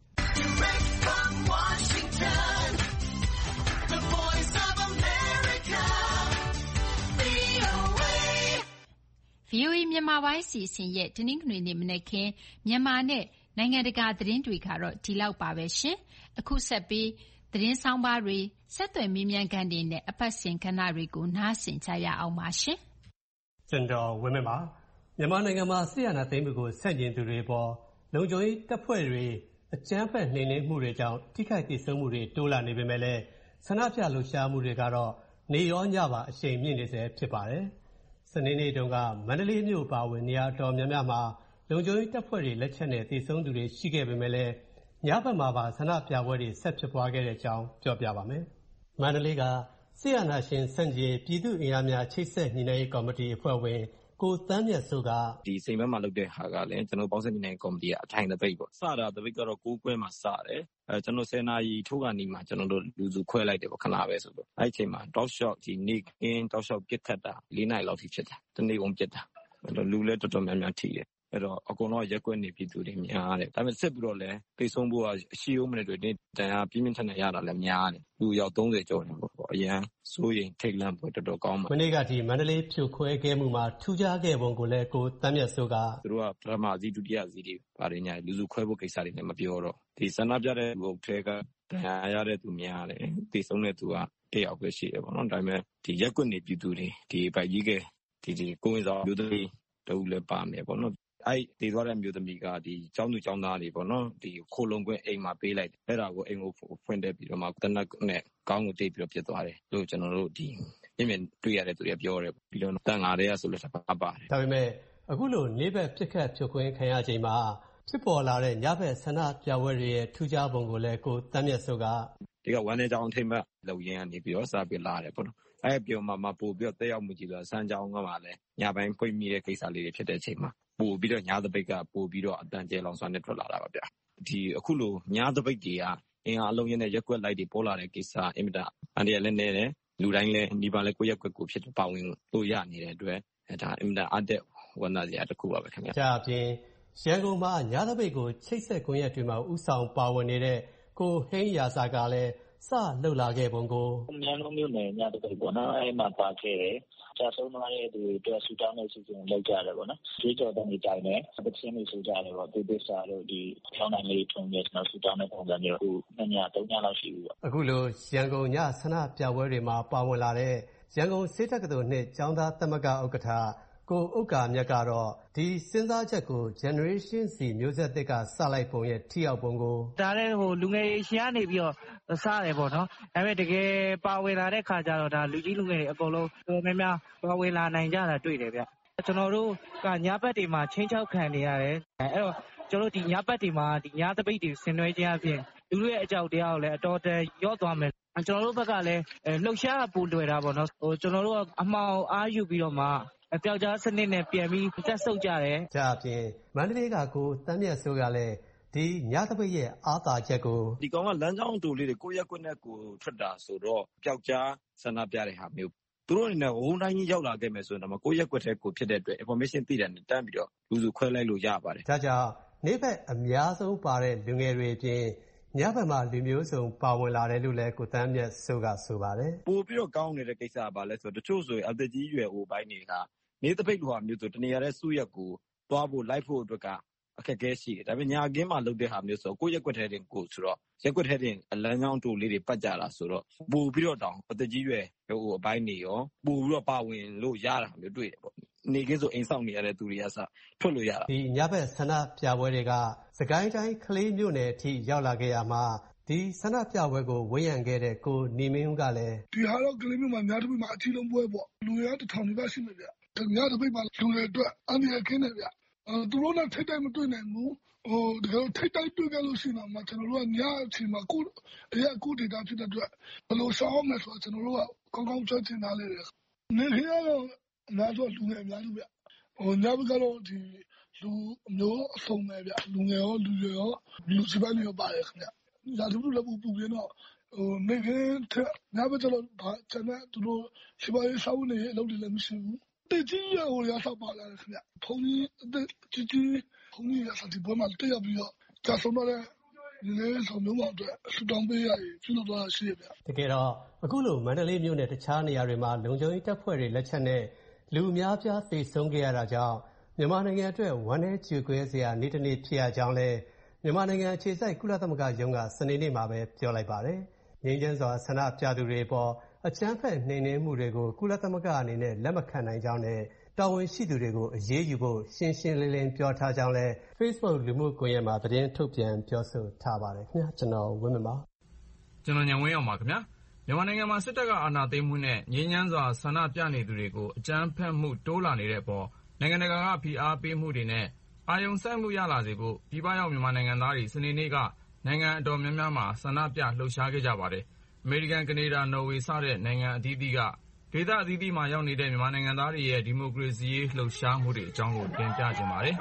ဗွီအိုအေ မြန်မာပိုင်းအစီအစဉ်ရဲ့တနင်္ဂနွေနေ့မနက်ခင်းမြန်မာနဲ့နိုင်ငံတကာသတင်းတွေကတော့ဒီလောက်ပါပဲရှင်။အခုဆက်ပြီးသတင်းဆောင်ပါတွေဆက်သွယ်မေးမြန်းခန်းတွေနဲ့အပတ်စဉ်ကဏ္ဍတွေကိုနားဆင်ကြရအောင်ပါရှင်။ကျွန်တော်ဝင်းမပါမြန်မာနိုင်ငံမှာဆီယနာသိမ်းမှုကိုဆက်ကျင်သူတွေပေါ်လုံခြုံရေးတပ်ဖွဲ့တွေအကြမ်းဖက်နှိမ်နင်းမှုတွေကြောင့်ထိခိုက်ဒေဆုံးမှုတွေတိုးလာနေပေမဲ့လည်းဆန္ဒပြလှုပ်ရှားမှုတွေကတော့နေရောညပါအရှိန်မြင့်နေစေဖြစ်ပါတယ်။စနေနေ့တုန်းကမန္တလေးမြို့ပါဝင်နေရာတော်များများမှာလုံခြုံရေးတပ်ဖွဲ့တွေလက်ချက်နဲ့ဒေဆုံးသူတွေရှိခဲ့ပေမဲ့လည်းညဘက်မှာပါဆန္ဒပြပွဲတွေဆက်ဖြစ်ပွားခဲ့တဲ့အကြောင်းပြောပြပါမယ်။မန္တလေးကဆီယနာရှင်စန့်ကျင်ပြည်သူ့အင်အားများချိတ်ဆက်ညီနိုင်ရေးကော်မတီအဖွဲ့ဝင်ကိုသန်းမြတ်စိုးကဒီစိန်ဘက်မှာလုပ်တဲ့ဟာကလည်းကျွန်တော်ပေါင်းစပ်ညီနိုင်ကော်မတီကအထိုင်တစ်ပိတ်ပေါ့စတာတစ်ပိတ်ကတော့ကိုးကွဲမှာစတယ်အဲကျွန်တော်ဆယ်နာရီထိုးကနေမှကျွန်တော်တို့လူစုခွဲလိုက်တယ်ပေါ့ခဏပဲဆိုတော့အဲ့အချိန်မှာတောက်လျှောက်ဒီနေကင်းတောက်လျှောက်ပြစ်ခတ်တာလေးနာရီလောက်ထိဖြစ်တာတနေ့ကုန်ပြစ်တာအဲ့တော့လူလည်းတော်တော်များများထိတယ်အဲ့တော့အကုန်လုံးရက်ကွက်နေပြည်သူတွေများတယ်ဒါပေမဲ့စစ်ပြီးတော့လည်းပြေဆုံးဖို့ကအရှိအောင်မနေတွေတန်ရာပြင်းပြင်းထန်ထန်ရတာလည်းများတယ်လူရောက်သုံးဆယ်ကျော်တယ်ပေါ့အရန်စိုးရင်ထိတ်လန့်ဖို့တော်တော်ကောင်းပါမနေ့ကဒီမန္တလေးဖြိုခွဲခဲ့မှုမှာထူးခြားခဲ့ပုံကိုလည်းကိုတမ်းမြတ်စိုးကသူတို့ကပထမစီဒုတိယစီတွေပါတယ်ညာလူစုခွဲဖို့ကိစ္စတွေလည်းမပြောတော့ဒီဆန္ဒပြတဲ့လူအုပ်ထဲကတန်ရာရတဲ့သူများတယ်တေဆုံးတဲ့သူကတယောက်ပဲရှိတယ်ပေါ့နော်ဒါပေမဲ့ဒီရက်ကွက်နေပြည်သူတွေဒီပိုက်ကြီးကဒီဒီကိုဝင်ဆောင်မျိုးတွေတူလည်းပါမယ်ပေါ့နော်အဲ့တည်သွားတဲ့မျိုးသမီးကဒီចောင်းသူចောင်းသားတွေပေါ့နော်ဒီခိုလုံခွင့်အိမ်မှာပေးလိုက်တယ်အဲ့ဒါကိုအိမ်ကိုဖွင့်တက်ပြီးတော့မှတနက်နဲ့ကောင်းကိုတိတ်ပြီးတော့ပြစ်သွားတယ်လို့ကျွန်တော်တို့ဒီမြင်မြင်တွေ့ရတဲ့သူတွေပြောတယ်ပြီးတော့တန်ငါတွေကဆိုလို့တပါပါတယ်ဒါပေမဲ့အခုလိုနေဘက်ပြစ်ခတ်ဖြုတ်ခွင်းခံရချိန်မှာဖြစ်ပေါ်လာတဲ့ညဘက်ဆန္ဒပြပွဲတွေရဲ့ထူးခြားပုံကိုလည်းကိုတမ်းမြတ်စိုးကဒီကဝမ်းနေကြောင်ထိမ့်မဲ့လုံရင်းကနေပြီးတော့စားပြလာတယ်ပေါ့နော်အဲ့ပြောမှမပို့ပြီးတော့တက်ရောက်မှုကြီးလို့စမ်းကြောင်းကမှလည်းညပိုင်းဖွင့်မိတဲ့ကိစ္စလေးတွေဖြစ်တဲ့အချိန်မှာပို့ပြီးတော့ညသပိတ်ကပို့ပြီးတော့အတန်ကျဲလောင်စွာနဲ့ထွက်လာတာပါဗျာဒီအခုလိုညသပိတ်တွေကအင်အားအလုံးရင်းနဲ့ရက်ွက်လိုက်တွေပေါ်လာတဲ့ကိစ္စအင်မတန်အန်ဒီရလည်းနေတယ်လူတိုင်းလည်းဒီပါလဲကိုရက်ွက်ကိုဖြစ်ပါဝင်လို့ရနေတဲ့အတွက်ဒါအင်မတန်အတက်ဝန္တာစရာတစ်ခုပါပဲခင်ဗျာဒါအပြင်ရန်ကုန်မှာညသပိတ်ကိုချိတ်ဆက်ကွန်ရက်တွေမှာဥဆောင်ပါဝင်နေတဲ့ကိုဟိန်းရာစာကလည်းစလှုပ်လာခဲ့ပုံကိုမြန်လုံးမျိုးနဲ့ညတပိတ်ပေါ့နော်အဲ့မှာပါခဲ့တယ်ကြာဆုံးသွားတဲ့သူတွေအတွက်ဆူတောင်းတဲ့စီစဉ်လုပ်ကြတယ်ပေါ့နော်ကျွေးကြော်တဲ့နေတိုင်းနဲ့ပချင်းတွေဆိုကြတယ်ပေါ့ဒီပစ္စတို့ဒီထောင်းနိုင်လေးထုံးရကျွန်တော်ဆူတောင်းတဲ့ပုံစံမျိုးအခုညညသုံးညလောက်ရှိပြီပေါ့အခုလိုရန်ကုန်ညဆန္ဒပြပွဲတွေမှာပါဝင်လာတဲ့ရန်ကုန်စေတက္ကသိုလ်နှစ်ကျောင်းသားသမဂ္ဂဥက္ကဋ္ဌကိုဥက္ကာမြတ်ကတော့ဒီစဉ်းစားချက်ကို generation Z မျိုးဆက်သစ်ကစလိုက်ပုံရဲ့ထိရောက်ပုံကိုဒါလည်းဟိုလူငယ်ရှင်ကနေပြီးတော့စားတယ်ပေါ့နော်ဒါပေမဲ့တကယ်ပါဝင်လာတဲ့ခါကျတော့ဒါလူကြီးလူငယ်တွေအကုန်လုံးတော်များများပါဝင်လာနိုင်ကြတာတွေ့တယ်ဗျကျွန်တော်တို့ကညဘက်တွေမှာချင်းချောက်ခံနေရတယ်အဲ့တော့ကျွန်တော်တို့ဒီညဘက်တွေမှာဒီညသပိတ်တွေဆင်နွှဲခြင်းအပြင်လူတွေရဲ့အကြောက်တရားကိုလည်းအတော်တန်ရော့သွားမယ်ကျွန်တော်တို့ဘက်ကလည်းလှုပ်ရှားပူလွယ်တာပေါ့နော်ဟိုကျွန်တော်တို့ကအမှောင်အားယူပြီးတော့မှအပြောက်ကြားစနစ်နဲ့ပြန်ပြီးတက်ဆုပ်ကြတယ်။ဒါအပြင်မန္တလေးကကိုတမ်းမြတ်စိုးကလည်းဒီညသပိတ်ရဲ့အားသာချက်ကိုဒီကောင်ကလမ်းကြောင်းတူလေးတွေကိုရက်ကွက်နဲ့ကိုထွက်တာဆိုတော့ပျောက်ကြားဆန္ဒပြတဲ့ဟာမျိုးသူတို့အနေနဲ့ဝုန်းတိုင်းကြီးရောက်လာခဲ့မယ်ဆိုရင်တော့ကိုရက်ကွက်ထဲကိုဖြစ်တဲ့အတွက် information သိတယ်နဲ့တန်းပြီးတော့လူစုခွဲလိုက်လို့ရပါတယ်။ဒါကြောင့်နေ့ဘက်အများဆုံးပါတဲ့လူငယ်တွေအပြင်ညဘက်မှာလူမျိုးစုံပါဝင်လာတယ်လို့လည်းကိုတမ်းမြတ်စိုးကဆိုပါတယ်။ပို့ပြီးတော့ကောင်းနေတဲ့ကိစ္စကဘာလဲဆိုတော့တချို့ဆိုရင်အသက်ကြီးရွယ်အိုပိုင်းတွေကနေသပိတ်လိုဟာမျိုးဆိုတနေရာတဲ့စုရက်ကိုသွားဖို့လိုက်ဖို့အတွက်ကအခက်အခဲရှိတယ်ဒါပေမဲ့ညာကင်းမှာလုပ်တဲ့ဟာမျိုးဆိုကိုရက်ွက်ထဲတင်ကိုဆိုတော့ရက်ွက်ထဲတင်အလန်းချောင်းတူလေးတွေပတ်ကြတာဆိုတော့ပို့ပြီးတော့တောင်အသက်ကြီးရွယ်ဟိုအပိုင်းနေရောပို့ပြီးတော့ပါဝင်လို့ရတာမျိုးတွေ့တယ်ပေါ့နေကင်းဆိုအိမ်ဆောင်နေရတဲ့သူတွေကစထွက်လို့ရတာဒီညဘက်ဆန္ဒပြပွဲတွေကစကိုင်းတိုင်းကလေးမြို့နယ်အထိရောက်လာခဲ့ရမှာဒီဆန္ဒပြပွဲကိုဝန်းရံခဲ့တဲ့ကိုနေမင်းဦးကလည်းဒီဟာတော့ကလေးမြို့မှာညတပိတ်မှာအကြီးလုံးပွဲပေါ့လူရတစ်ထောင်နီးပါးရှိနေကြညတပိတ်မှာလူတွေအတွက်အန္တရာယ်ကင်းတယ်ဗျအဲသူတို့နဲ့ထိတ်တိုက်မတွေ့နိုင်ဘူးဟိုတကယ်ထိတ်တိုက်တွေ့ကြလို့ရှိရင်တော့ကျွန်တော်တို့ကညအချိန်မှာကိုအရာကိုဒေတာဖြစ်တဲ့အတွက်ဘယ်လိုရှောင်းမယ်ဆိုတော့ကျွန်တော်တို့ကကောင်းကောင်းချွတ်ချင်သားလေးတွေနေခေကတော့အများဆုံးလူငယ်အများစုဗျဟိုညဘက်ကတော့ဒီလူမျိုးအစုံပဲဗျလူငယ်ရောလူရွယ်ရောလူစီပိုင်းတွေရောပါတယ်ခင်ဗျရာသီဥတုလည်းပူပူပြင်းတော့ဟိုနေခင်းထက်ညဘက်ကျတော့ဘာကျန်တဲ့သူတို့စီပိုင်းရေးစောင်းနေအလုပ်တွေလည်းမရှိဘူးတိတ်ကြီးရောရဆောက်ပါလာတယ်ခင်ဗျဘုံကြီးကြီးကြီးဘုံကြီးရဆောက်ဒီဘက်မှာတက်ရပြီးတော့ကြာဆုံးတော့ဒီနေ့ဆောင်မျိုးမှာအတွက်ဆူတောင်းပေးရည်ပြုလုပ်သွားတာရှိရဗျတကယ်တော့အခုလိုမန္တလေးမြို့နဲ့တခြားနေရာတွေမှာလုံခြုံရေးတပ်ဖွဲ့တွေလက်ချက်နဲ့လူအများပြားသေဆုံးခဲ့ရတာကြောင့်မြန်မာနိုင်ငံအတွက်ဝမ်းနည်းကြေကွဲစရာနေ့တစ်နေ့ဖြစ်ရကြောင်းလဲမြန်မာနိုင်ငံအခြေစိုက်ကုလသမဂ္ဂရုံးကစနေနေ့မှာပဲပြောလိုက်ပါတယ်။ငြိမ်းချမ်းစွာဆန္ဒပြသူတွေပေါ်အကြမ်းဖက်နှိမ်နင်းမှုတွေကိုကုလသမဂ္ဂအနေနဲ့လက်မခံနိုင်ကြောင်းနဲ့တာဝန်ရှိသူတွေကိုအရေးယူဖို့ရှင်းရှင်းလင်းလင်းပြောထားကြောင်းလဲ Facebook လူမှုကွန်ရက်မှာသတင်းထုတ်ပြန်ပြောဆိုထားပါတယ်ခင်ဗျာကျွန်တော်ဝင်းမပါကျွန်တော်ညံဝင်းအောင်ပါခင်ဗျာမြန်မာနိုင်ငံမှာစစ်တပ်ကအာဏာသိမ်းမှုနဲ့ငြိမ်းချမ်းစွာဆန္ဒပြနေသူတွေကိုအကြမ်းဖက်မှုတိုးလာနေတဲ့ပေါ်နိုင်ငံတကာကဖိအားပေးမှုတွေနဲ့အာရုံစိုက်မှုရလာစေဖို့ပြည်ပရောက်မြန်မာနိုင်ငံသားတွေစနေနေ့ကနိုင်ငံအတော်များများမှာဆန္ဒပြလှုပ်ရှားခဲ့ကြပါတယ်အမေရိကန်ကနေဒါနော်ဝေစတဲ့နိုင်ငံအသီးသီးကဒေသအသီးသီးမှာရောက်နေတဲ့မြန်မာနိုင်ငံသားတွေရဲ့ဒီမိုကရေစီရေးလှုပ်ရှားမှုတွေအကြောင်းကိုတင်ပြခြင်းပါတယ်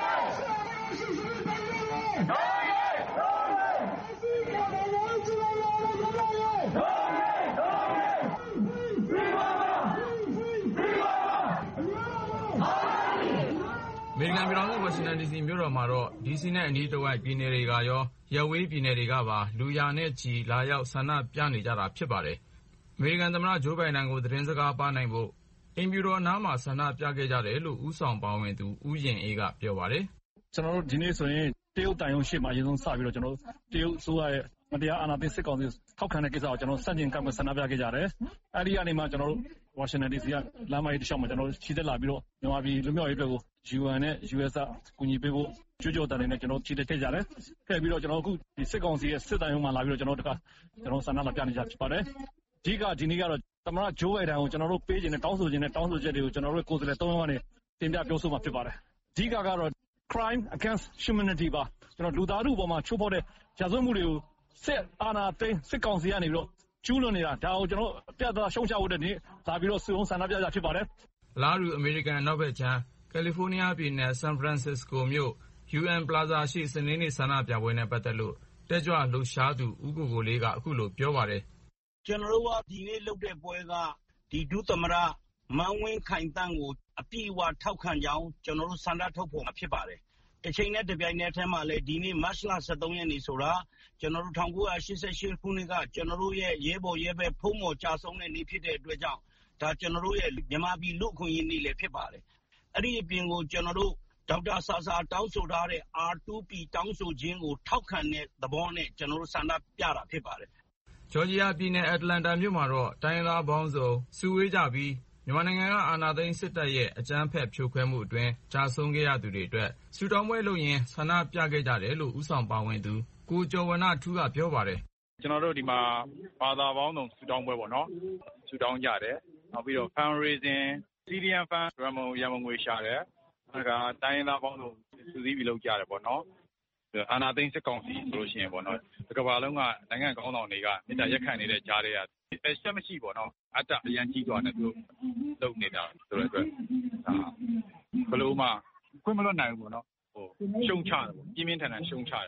အမေရိကန်ပြည်ထောင်စုဝါရှင်တန်ဒီစီမြို့တော်မှာတော့ဒီစီနဲ့အနီးတစ်ဝိုက်ပြည်နယ်တွေကရောရပ်ဝေးပြည်နယ်တွေကပါလူရာနဲ့ချီလာရောက်ဆန္ဒပြနေကြတာဖြစ်ပါတယ်အမေရိကန်သမ္မတဂျိုးဘိုင်ဒန်ကိုသတင်းစကားပါနိုင်ဖို့အိမ်ဖြူတော်နားမှာဆန္ဒပြခဲ့ကြတယ်လို့ဦးဆောင်ပါဝင်သူဦးရင်အေးကပြောပါတယ်ကျွန်တော်တို့ဒီနေ့ဆိုရင်တရုတ်တိုင်ရုံရှေ့မှာအရင်ဆုံးစပြီးတော့ကျွန်တော်တရုတ်ဆိုရရဲ့မတရားအာဏာသိမ်းစစ်ကောင်စီထောက်ခံတဲ့ကိစ္စကိုကျွန်တော်စတင်ကန့်ကွက်ဆန္ဒပြခဲ့ကြတယ်အဲဒီကနေမှကျွန်တော်တို့ဝါရှင်တန်ဒီစီကလမ်းမကြီးတစ်လျှောက်မှာကျွန်တော်တို့ခြိတက်လာပြီးတော့မြန်မာပြည်လူမျိုးရေးအတွက်ကို ယူအန် နဲ့ ယူအက်စ် ကကူညီပေးဖို့ကြိုးကြော်တန်နေကျွန်တော်ခြိတက်ခဲ့ကြတယ်ခဲ့ပြီးတော့ကျွန်တော်အခုဒီစစ်ကောင်စီရဲ့စစ်တိုင်ရုံမှာလာပြီးတော့ကျွန်တော်တို့ကကျွန်တော်ဆန္ဒလာပြနေကြဖြစ်ပါတယ်အဓိကဒီနေ့ကတော့သမ္မတဂျိုးဘိုင်ဒန်ကိုကျွန်တော်တို့ပေးခြင်းနဲ့တောင်းဆိုခြင်းနဲ့တောင်းဆိုချက်တွေကိုကျွန်တော်တို့ကိုယ်စားလှယ်သုံးယောက်ကနေတင်ပြပြောဆိုမှာဖြစ်ပါတယ်အဓိကကတော့ crime against humanity ပါကျွန်တော်လူသားထုအပေါ်မှာချိုးဖောက်တဲ့ရာဇဝတ်မှုတွေကိုစစ်အာဏာသိမ်းစစ်ကောင်စီကနေပြီးတော့ကျူးလွန်နေတာဒါကိုကျွန်တော်ပြတ်သားရှုံချဖို့တဲ့နေ့လာပြီးတော့စုံဆန္ဒပြကြဖြစ်ပါတယ်လာရူအမေရိကန်နောက်ဘက်ခြမ်းကယ်လီဖိုးနီးယားပြည်နယ်ဆန်ဖရန်စစ္စကိုမြို့ ယူအန် Plaza ရှိစနေနေ့ဆန္ဒပြပွဲနဲ့ပတ်သက်လို့တက်ကြွလှုပ်ရှားသူဦးကိုကိုလေးကအခုလိုပြောပါတယ်ကျွန်တော်တို့ကဒီနေ့လုပ်တဲ့ပွဲကဒီဒုသမရမန်းဝင်းခိုင်တန်းကိုအပြည့်အဝထောက်ခံကြောင်းကျွန်တော်တို့ဆန္ဒထုတ်ဖို့ဖြစ်ပါတယ်တစ်ချိန်နဲ့တစ်ပြိုင်နက်တည်းမှာလည်းဒီနေ့မတ်လဆယ့်သုံးရက်နေ့ဆိုတာကျွန်တော်တို့၁၉၈၈ခုနှစ်ကကျွန်တော်တို့ရဲ့ရဲဘော်ရဲဘက်ဖုံးမော်ကြာဆုံးတဲ့နေ့ဖြစ်တဲ့အတွက်ကြောင့်ဒါကျွန်တော်တို့ရဲ့မြန်မာပြည်လူ့အခွင့်အရေးနေ့လည်းဖြစ်ပါတယ်အဲ့ဒီအပြင်ကိုကျွန်တော်တို့ဒေါက်တာဆာဆာတောင်းဆိုထားတဲ့ အာ တူ ပီ တောင်းဆိုခြင်းကိုထောက်ခံတဲ့သဘောနဲ့ကျွန်တော်တို့ဆန္ဒပြတာဖြစ်ပါတယ်ဂျော်ဂျီယာပြည်နယ်အတ္တလန်တာမြို့မှာတော့တိုင်းသားပေါင်းစုံစုဝေးကြပြီးမြန်မာနိုင်ငံကအာဏာသိမ်းစစ်တပ်ရဲ့အကြမ်းဖက်ဖြိုခွဲမှုအတွင်းကြာဆုံးခဲ့ရသူတွေအတွက်ဆူတောင်းပွဲလုပ်ရင်းဆန္ဒပြခဲ့ကြတယ်လို့ဦးဆောင်ပါဝင်သူကိုကျော်ဝဏ္ဏထူးကပြောပါတယ်ကျွန်တော်တို့ဒီမှာဘာသာပေါင်းစုံဆူတောင်းပွဲပေါ့နော်ဆူတောင်းကြတယ်နောက်ပြီးတော့ fundraising Syrian Fund ရမုံရမုံငွေရှာတယ်အဲဒါတိုင်းသားပေါင်းစုံစုစည်းပြီးလုပ်ကြတယ်ပေါ့နော်အာဏာသိမ်းစစ်ကောင်စီဆိုလို့ရှိရင်ပေါ့နော်ဒီကမ္ဘာလုံးကနိုင်ငံကောင်းဆောင်တွေကမြေတားရက်ခံနေတဲ့ကြားတွေကအဲဆက်မရှိပေါ့နော်အတ္တအရန်ကြီးသွားတယ်သူလုပ်နေတာဆိုတဲ့အတွက်ဒါဘလို့မှခွင့်မလွတ်နိုင်ဘူးပေါ့နော်ဟိုရှုံချတယ်ပေါ့ပြင်းပြင်းထန်ထန်ရှုံချတယ်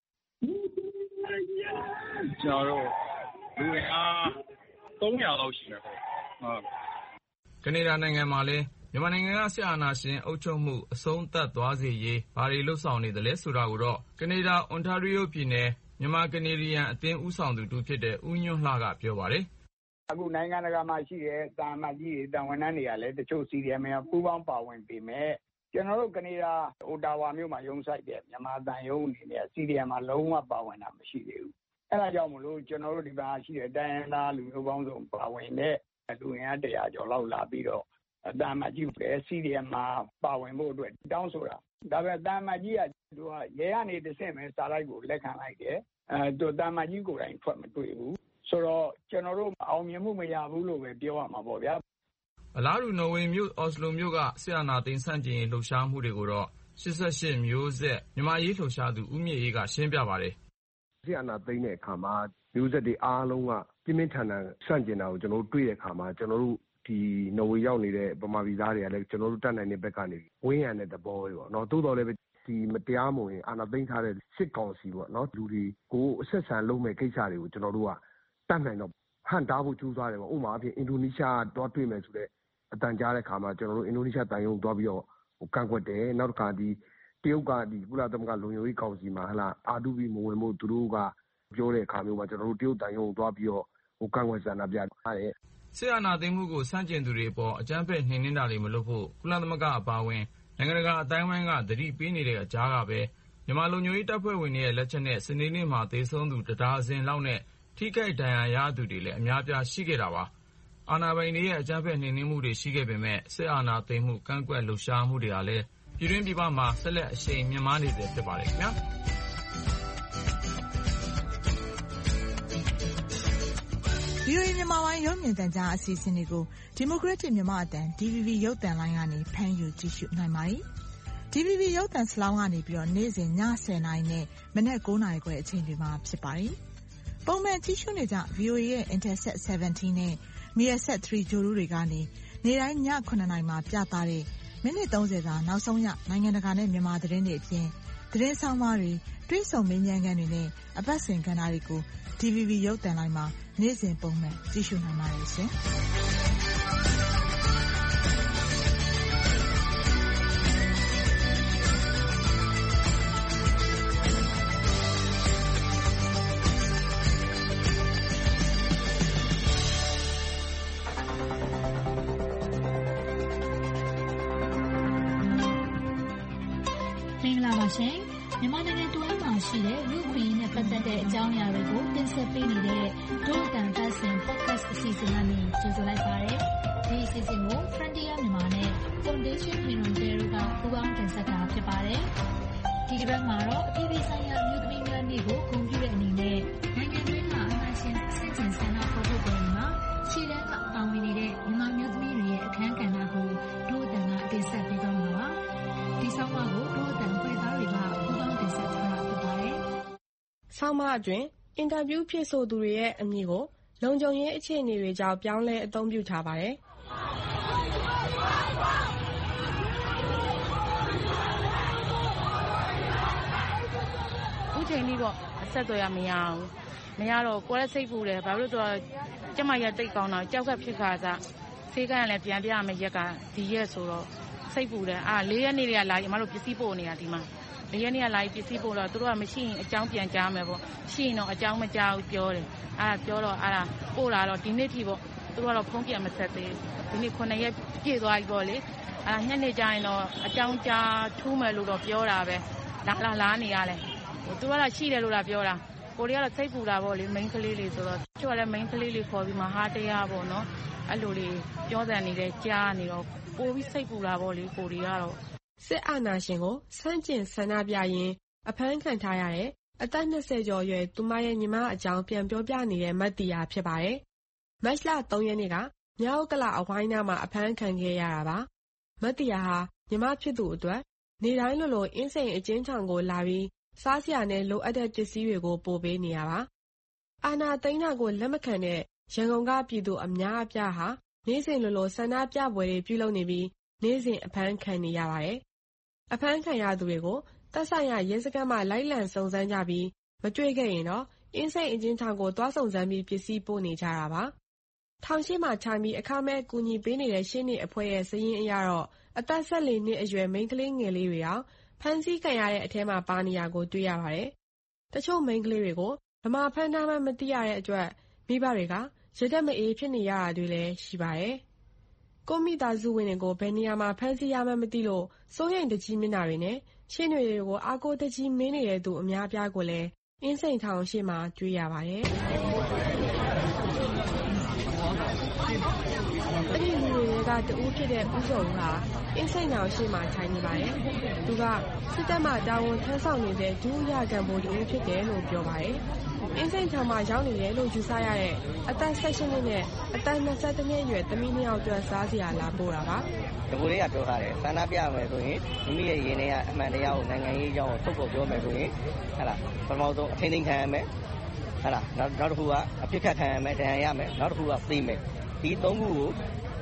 ကျွန်တော်တို့လူအားသုံးရာလောက်ရှိတယ်ပေါ့ဟုတ်ကနေဒါနိုင်ငံမှာလည်းမြန်မာနိုင်ငံကစစ်အာဏာရှင်အုပ်ချုပ်မှုအဆုံးသတ်သွားစေရေးဘာတွေလှုပ်ဆောင်နေသလဲဆိုတာကိုတော့ကနေဒါအွန်တာရီယိုပြည်နယ်မြန်မာကနေဒီယန်အသင်းဦးဆောင်သူတူဖြစ်တဲ့ဦးညွန့်လှကပြောပါတယ်အခုနိုင်ငံတကာမှာရှိတဲ့တာမတ်ကြီးတာဝန်ထမ်းတွေကလည်းတချို့စီရီယမ်မှာပူးပေါင်းပါဝင်ပေမဲ့ကျွန်တော်တို့ကနေဒါအိုတာဝါမြို့မှာရုံးဆိုင်တဲ့မြန်မာတန်ရုံးအနေနဲ့စီရီယမ်မှာလုံးဝပါဝင်တာမရှိသေးဘူးအဲဒါကြောင့်မလို့ကျွန်တော်တို့ဒီမှာရှိတဲ့တိုင်းရင်းသားလူမျိုးပေါင်းစုံပါဝင်တဲ့လူငယ်တရာကျော်လောက်လာပြီးတော့တာမတ်ကြီးပဲစီရီယမ်မှာပါဝင်ဖို့အတွက်တောင်းဆိုတာဒါပေမဲ့တာမတ်ကြီးကသူကရဲကနေတစ်ဆင့်ပဲစာလိုက်ကိုလက်ခံလိုက်တယ်အဲသူတာမတ်ကြီးကိုယ်တိုင်ထွက်မတွေ့ဘူးဆိုတော့ကျွန်တော်တို့အောင်မြင်မှုမရဘူးလို့ပဲပြောရမှာပေါ့ဗျာအလားတူနော်ဝေမြို့အော်စလိုမြို့ကဆီယနာသိန်းဆန့်ကျင်လှုပ်ရှားမှုတွေကိုတော့ရှစ်ဆယ့်ရှစ်မျိုးဆက်မြန်မာရေးလှုပ်ရှားသူဦးမြင့်အေးကရှင်းပြပါတယ်ဆီယနာသိန်းတဲ့အခါမှာမျိုးဆက်တွေအားလုံးကပြင်းပြင်းထန်ထန်ဆန့်ကျင်တာကိုကျွန်တော်တို့တွေ့တဲ့အခါမှာကျွန်တော်တို့ဒီနော်ဝေရောက်နေတဲ့ဗမာပြည်သားတွေကလည်းကျွန်တော်တို့တတ်နိုင်တဲ့ဘက်ကနေဝင်းရံတဲ့သဘောပဲပေါ့နော်သို့တော်လည်းဒီမတရားမဝင်အာဏာသိမ်းထားတဲ့စစ်ကောင်စီပေါ့နော်လူတွေကိုအဆက်ဆံလုပ်မဲ့ကိစ္စတွေကိုကျွန်တော်တို့ကတတ်နိုင်တော့ဟန်တားဖို့ကြိုးစားတယ်ပေါ့ဥပမာအဖြစ်အင်ဒိုနီးရှားတော့တွေ့မယ်ဆိုတဲ့အတန်ကြားတဲ့ခါမှာကျွန်တော်တို့အင်ဒိုနီးရှားတန်ယုံသွားပြီးတော့ဟိုကန့်ကွက်တယ်နောက်တစ်ခါဒီတရုတ်ကဒီကုလသမဂ္ဂလုံခြုံရေးကောင်စီမှာဟလာအာဒူဘီမဝင်ဖို့သူတို့ကပြောတဲ့အခါမျိုးမှာကျွန်တော်တို့တရုတ်တန်ယုံသွားပြီးတော့ဟိုကန့်ကွက်ဆန္ဒပြတယ်စစ်အာဏာသိမ်းမှုကိုစန့်ကျင်သူတွေအပေါ်အကြမ်းဖက်နှိမ်နင်းတာတွေမလုပ်ဖို့ကုလသမဂ္ဂအပါအဝင်နိုင်ငံတကာအတိုင်းအဝိုင်းကသတိပေးနေတဲ့အကြားကပဲမြန်မာလူမျိုးရေးတပ်ဖွဲ့ဝင်တွေရဲ့လက်ချက်နဲ့စနေနေ့မှာသေဆုံးသူတဒါဇင်လောက်နဲ့ထိခိုက်ဒဏ်ရာရသူတွေလည်းအများပြားရှိခဲ့တာပါအာဏာပိုင်တွေရဲ့အကြမ်းဖက်နှိမ်နင်းမှုတွေရှိခဲ့ပေမဲ့စစ်အာဏာသိမ်းမှုကန့်ကွက်လှုပ်ရှားမှုတွေဟာလည်းပြည်တွင်းပြည်ပမှာဆက်လက်အရှိန်မြင့်မားနေစေဖြစ်ပါတယ်ခင်ဗျာဗွီအိုအေမြန်မာပိုင်းရုပ်မြင်သံကြားအစီအစဉ်တွေကိုဒီမိုကရက်တစ်မြန်မာအသံ ဒီ ဗီ ဗီ ရုပ်သံလိုင်းကနေဖမ်းယူကြည့်ရှုနိုင်ပါတယ်။ ဒီ ဗီ ဗီ ရုပ်သံစလောင်းကနေပြီးတော့နေ့စဉ်ညဆယ်နာရီနဲ့မနက်၉နာရီခွဲအချိန်တွေမှာဖြစ်ပါတယ်။ပုံမှန်ကြည့်ရှုနေကြ ဗီအိုအေ ရဲ့ Intelsat ဆယ်ဗန်တီးနဲ့ Measat သုံးဂြိုဟ်တုတွေကနေနေ့တိုင်းညခုနှစ်နာရီမှာပြသတဲ့မိနစ်သုံးဆယ်စာနောက်ဆုံးရနိုင်ငံတကာနဲ့မြန်မာသတင်းတွေအပြင်သတင်းဆောင်မတွေတွဲဆုံမင်းမြန်းခန်းတွေနဲ့အပတ်စဉ်ကဏ္ဍတွေကို ဒီ ဗီ ဗီ ရုပ်သံလိုင်းမှာနေ့စဉ်ပုံမှန်ကြည့်ရှုနိုင်ပါတယ်ရှင်။ရှင်မြန်မာနိုင်ငံတွင်းမှာရှိတဲ့လူ့အခွင့်အရေးနဲ့ပတ်သက်တဲ့အကြောင်းအရာတွေကိုတင်ဆက်ပေးနေတဲ့ဒို့အတန်ပတ်စဉ် podcast အစီအစဉ်ကနေကြိုဆိုလိုက်ပါတယ်။ဒီအစီအစဉ်ကို Frontier မြန်မာနဲ့ Foundation Minontel တို့ကပူးပေါင်းတင်ဆက်တာဖြစ်ပါတယ်။ဒီတစ်ပတ်မှာတော့အပြည်ပြည်ဆိုင်ရာလူ့သမီးများနေ့ကိုဂုဏ်ပြုတဲ့အနေနဲ့နိုင်ငံတွင်းမှာအမှန်ရှင်စစ်ကျင်ဆန္ဒဖော်ထုတ်ပွဲမှာရှေ့တန်းကပါဝင်နေတဲ့မြန်မာမျိုးသမီးတွေရဲ့အခမ်းကဏ္ဍကိုဒို့အတန်ကတင်ဆက်ပေးသွားမှာပါ။ဒီဆောင်းပါးကိုဒို့အတန်ဖွဲ့သားတွေကပူးပေါင်းတင်ဆက်ထားတာဖြစ်ပါတယ်။ဆောင်းပါးအတွင်းအင်တာဗျူးဖြစ်ဆိုသူတွေရဲ့အမည်ကိုလုံခြုံရေးအခြေအနေတွေကြောင့်ပြောင်းလဲအသုံးပြုထားပါတယ်။အခုချိန်ကြီးပေါ့အဆက်အသွယ်မရဘူး။မရတော့ကိုယ်လည်းစိတ်ပူတယ်။ဘာလို့လဲဆိုတော့ကျမရတိတ်ကောင်းတော့ကြောက်ကဖြစ်ခါစားဆေးကန်းလည်းပြန်ပြရမယ်ရက်ကဒီရက်ဆိုတော့စိတ်ပူတယ်။အာလေးရက်နေ့တွေကလာအမတို့ပစ္စည်းပို့နေတာဒီမှာလေးရက်နေ့ကလာပစ္စည်းပို့တော့သူတို့ကမရှိရင်အကြောင်းပြန်ကြားမယ်ပေါ့။ရှိရင်တော့အကြောင်းမကြားဘူးပြောတယ်။အာပြောတော့အာပို့လာတော့ဒီနေ့ထိပေါ့သူတို့ကတော့ဖုန်းပြန်မဆက်သေးဘူး။ဒီနေ့ခုနှစ်ရက်ပြည့်သွားပြီပေါ့လေ။အာညနေကျရင်တော့အကြောင်းကြားထူးမယ်လို့တော့ပြောတာပဲ။လာလာလာနေရလဲ။သူကတော့ရှိတယ်လို့လားပြောတာ။ကိုရီးယားတော့စိတ်ပူတာပေါ့လေမိန်းကလေးလေးဆိုတော့သူကလည်းမိန်းကလေးလေးခေါ်ပြီးမှဟာတရားပေါ့နော်။အဲ့လိုလေးပြောတယ်နေတယ်ကြားနေတော့ပိုပြီးစိတ်ပူတာပေါ့လေကိုရီးယားတော့စစ်အာဏာရှင်ကိုဆန့်ကျင်ဆန္ဒပြရင်းအဖမ်းခံထားရတဲ့အသက်၂၀ကျော်ရွယ်သူမရဲ့ညီမအကြောင်းပြန်ပြောပြနေတဲ့မတ်တီယာဖြစ်ပါတယ်။မတ်လ၃ရက်နေ့ကမြောက်ကလာအဝိုင်းနာမှာအဖမ်းခံခဲ့ရတာပါ။မတ်တီယာဟာညီမဖြစ်သူအတွက်နေတိုင်းလိုလိုအင်းစိန်အကျဉ်းထောင်ကိုလာပြီးစားစရာနဲ့လိုအပ်တဲ့ပစ္စည်းတွေကိုပို့ပေးနေရပါ။အာဏာသိမ်းတာကိုလက်မခံတဲ့ရန်ကုန်ကပြည်သူအများအပြားဟာနေ့စဉ်လိုလိုဆန္ဒပြပွဲတွေပြုလုပ်နေပြီးနေ့စဉ်အဖမ်းခံနေရပါတယ်။အဖမ်းခံရသူတွေကိုသက်ဆိုင်ရာရဲစခန်းမှာလိုက်လံစုံစမ်းကြပြီးမတွေ့ခဲ့ရင်တော့အင်းစိန်အကျဉ်းထောင်ကိုသွားစုံစမ်းပြီးပစ္စည်းပို့နေကြတာပါ။ထောင်ရှိမှာခြိုင်ပြီးအခမဲ့ကူညီပေးနေတဲ့ရှင်းနေအဖွဲ့ရဲ့စာရင်းအရတော့အသက်၁၄နှစ်အရွယ်မိန်းကလေးငယ်လေးတွေအောင်ဖမ်းဆီးခံရတဲ့အထဲမှာပါနေရကိုတွေ့ရပါတယ်။တချို့မိန်းကလေးတွေကိုဗမာဖမ်းထားမှမသိရတဲ့အတွက်မိဘတွေကရတက်မအေးဖြစ်နေရတာတွေလည်းရှိပါတယ်။ကိုမိသားစုဝင်တွေကိုဘယ်နေရာမှာဖမ်းဆီးရမှမသိလို့စိုးရိမ်တကြီးမျက်နှာတွေနဲ့ရှင်းတွေကိုအားကိုးတကြီးမင်းနေတဲ့သူအများအပြားကိုလည်းအင်းစိန်ထောင်ရှိမှတွေ့ရပါတယ်။အဲ့ဒီလူတွေကတဦးဖြစ်တဲ့ဦးစောဦးဟာအင်းစိန်ထောင်ရှိမှထိုင်နေပါတယ်။သူကစစ်တပ်မှတာဝန်ထမ်းဆောင်နေတဲ့ဒုဥယကံဗိုလ်တဦးဖြစ်တယ်လို့ပြောပါတယ်။အင်းစိန်ထောင်မှာရောက်နေတယ်လို့ယူဆရတဲ့အသက်၁၈နှစ်နဲ့အသက်၂၁နှစ်အရွယ်သမီးနှစ်ယောက်အတွက်စားစရာလာပို့တာပါ။ဒီကိုလေးကပြောထားတယ်ဆန္ဒပြမယ်ဆိုရင်မိမိရဲ့ရင်းနှီးကအမှန်တရားကိုနိုင်ငံရေးအကြောင်းကိုထုတ်ဖော်ပြောမယ်ဆိုရင်ဟဲ့လားပထမဆုံးအထင်ထင်ခံရမယ်ဟဲ့လားနောက်နောက်တစ်ခုကအပြစ်ခတ်ခံရမယ်ဒဏ်ရာရမယ်နောက်တစ်ခုကသိမယ်ဒီသုံးခုကို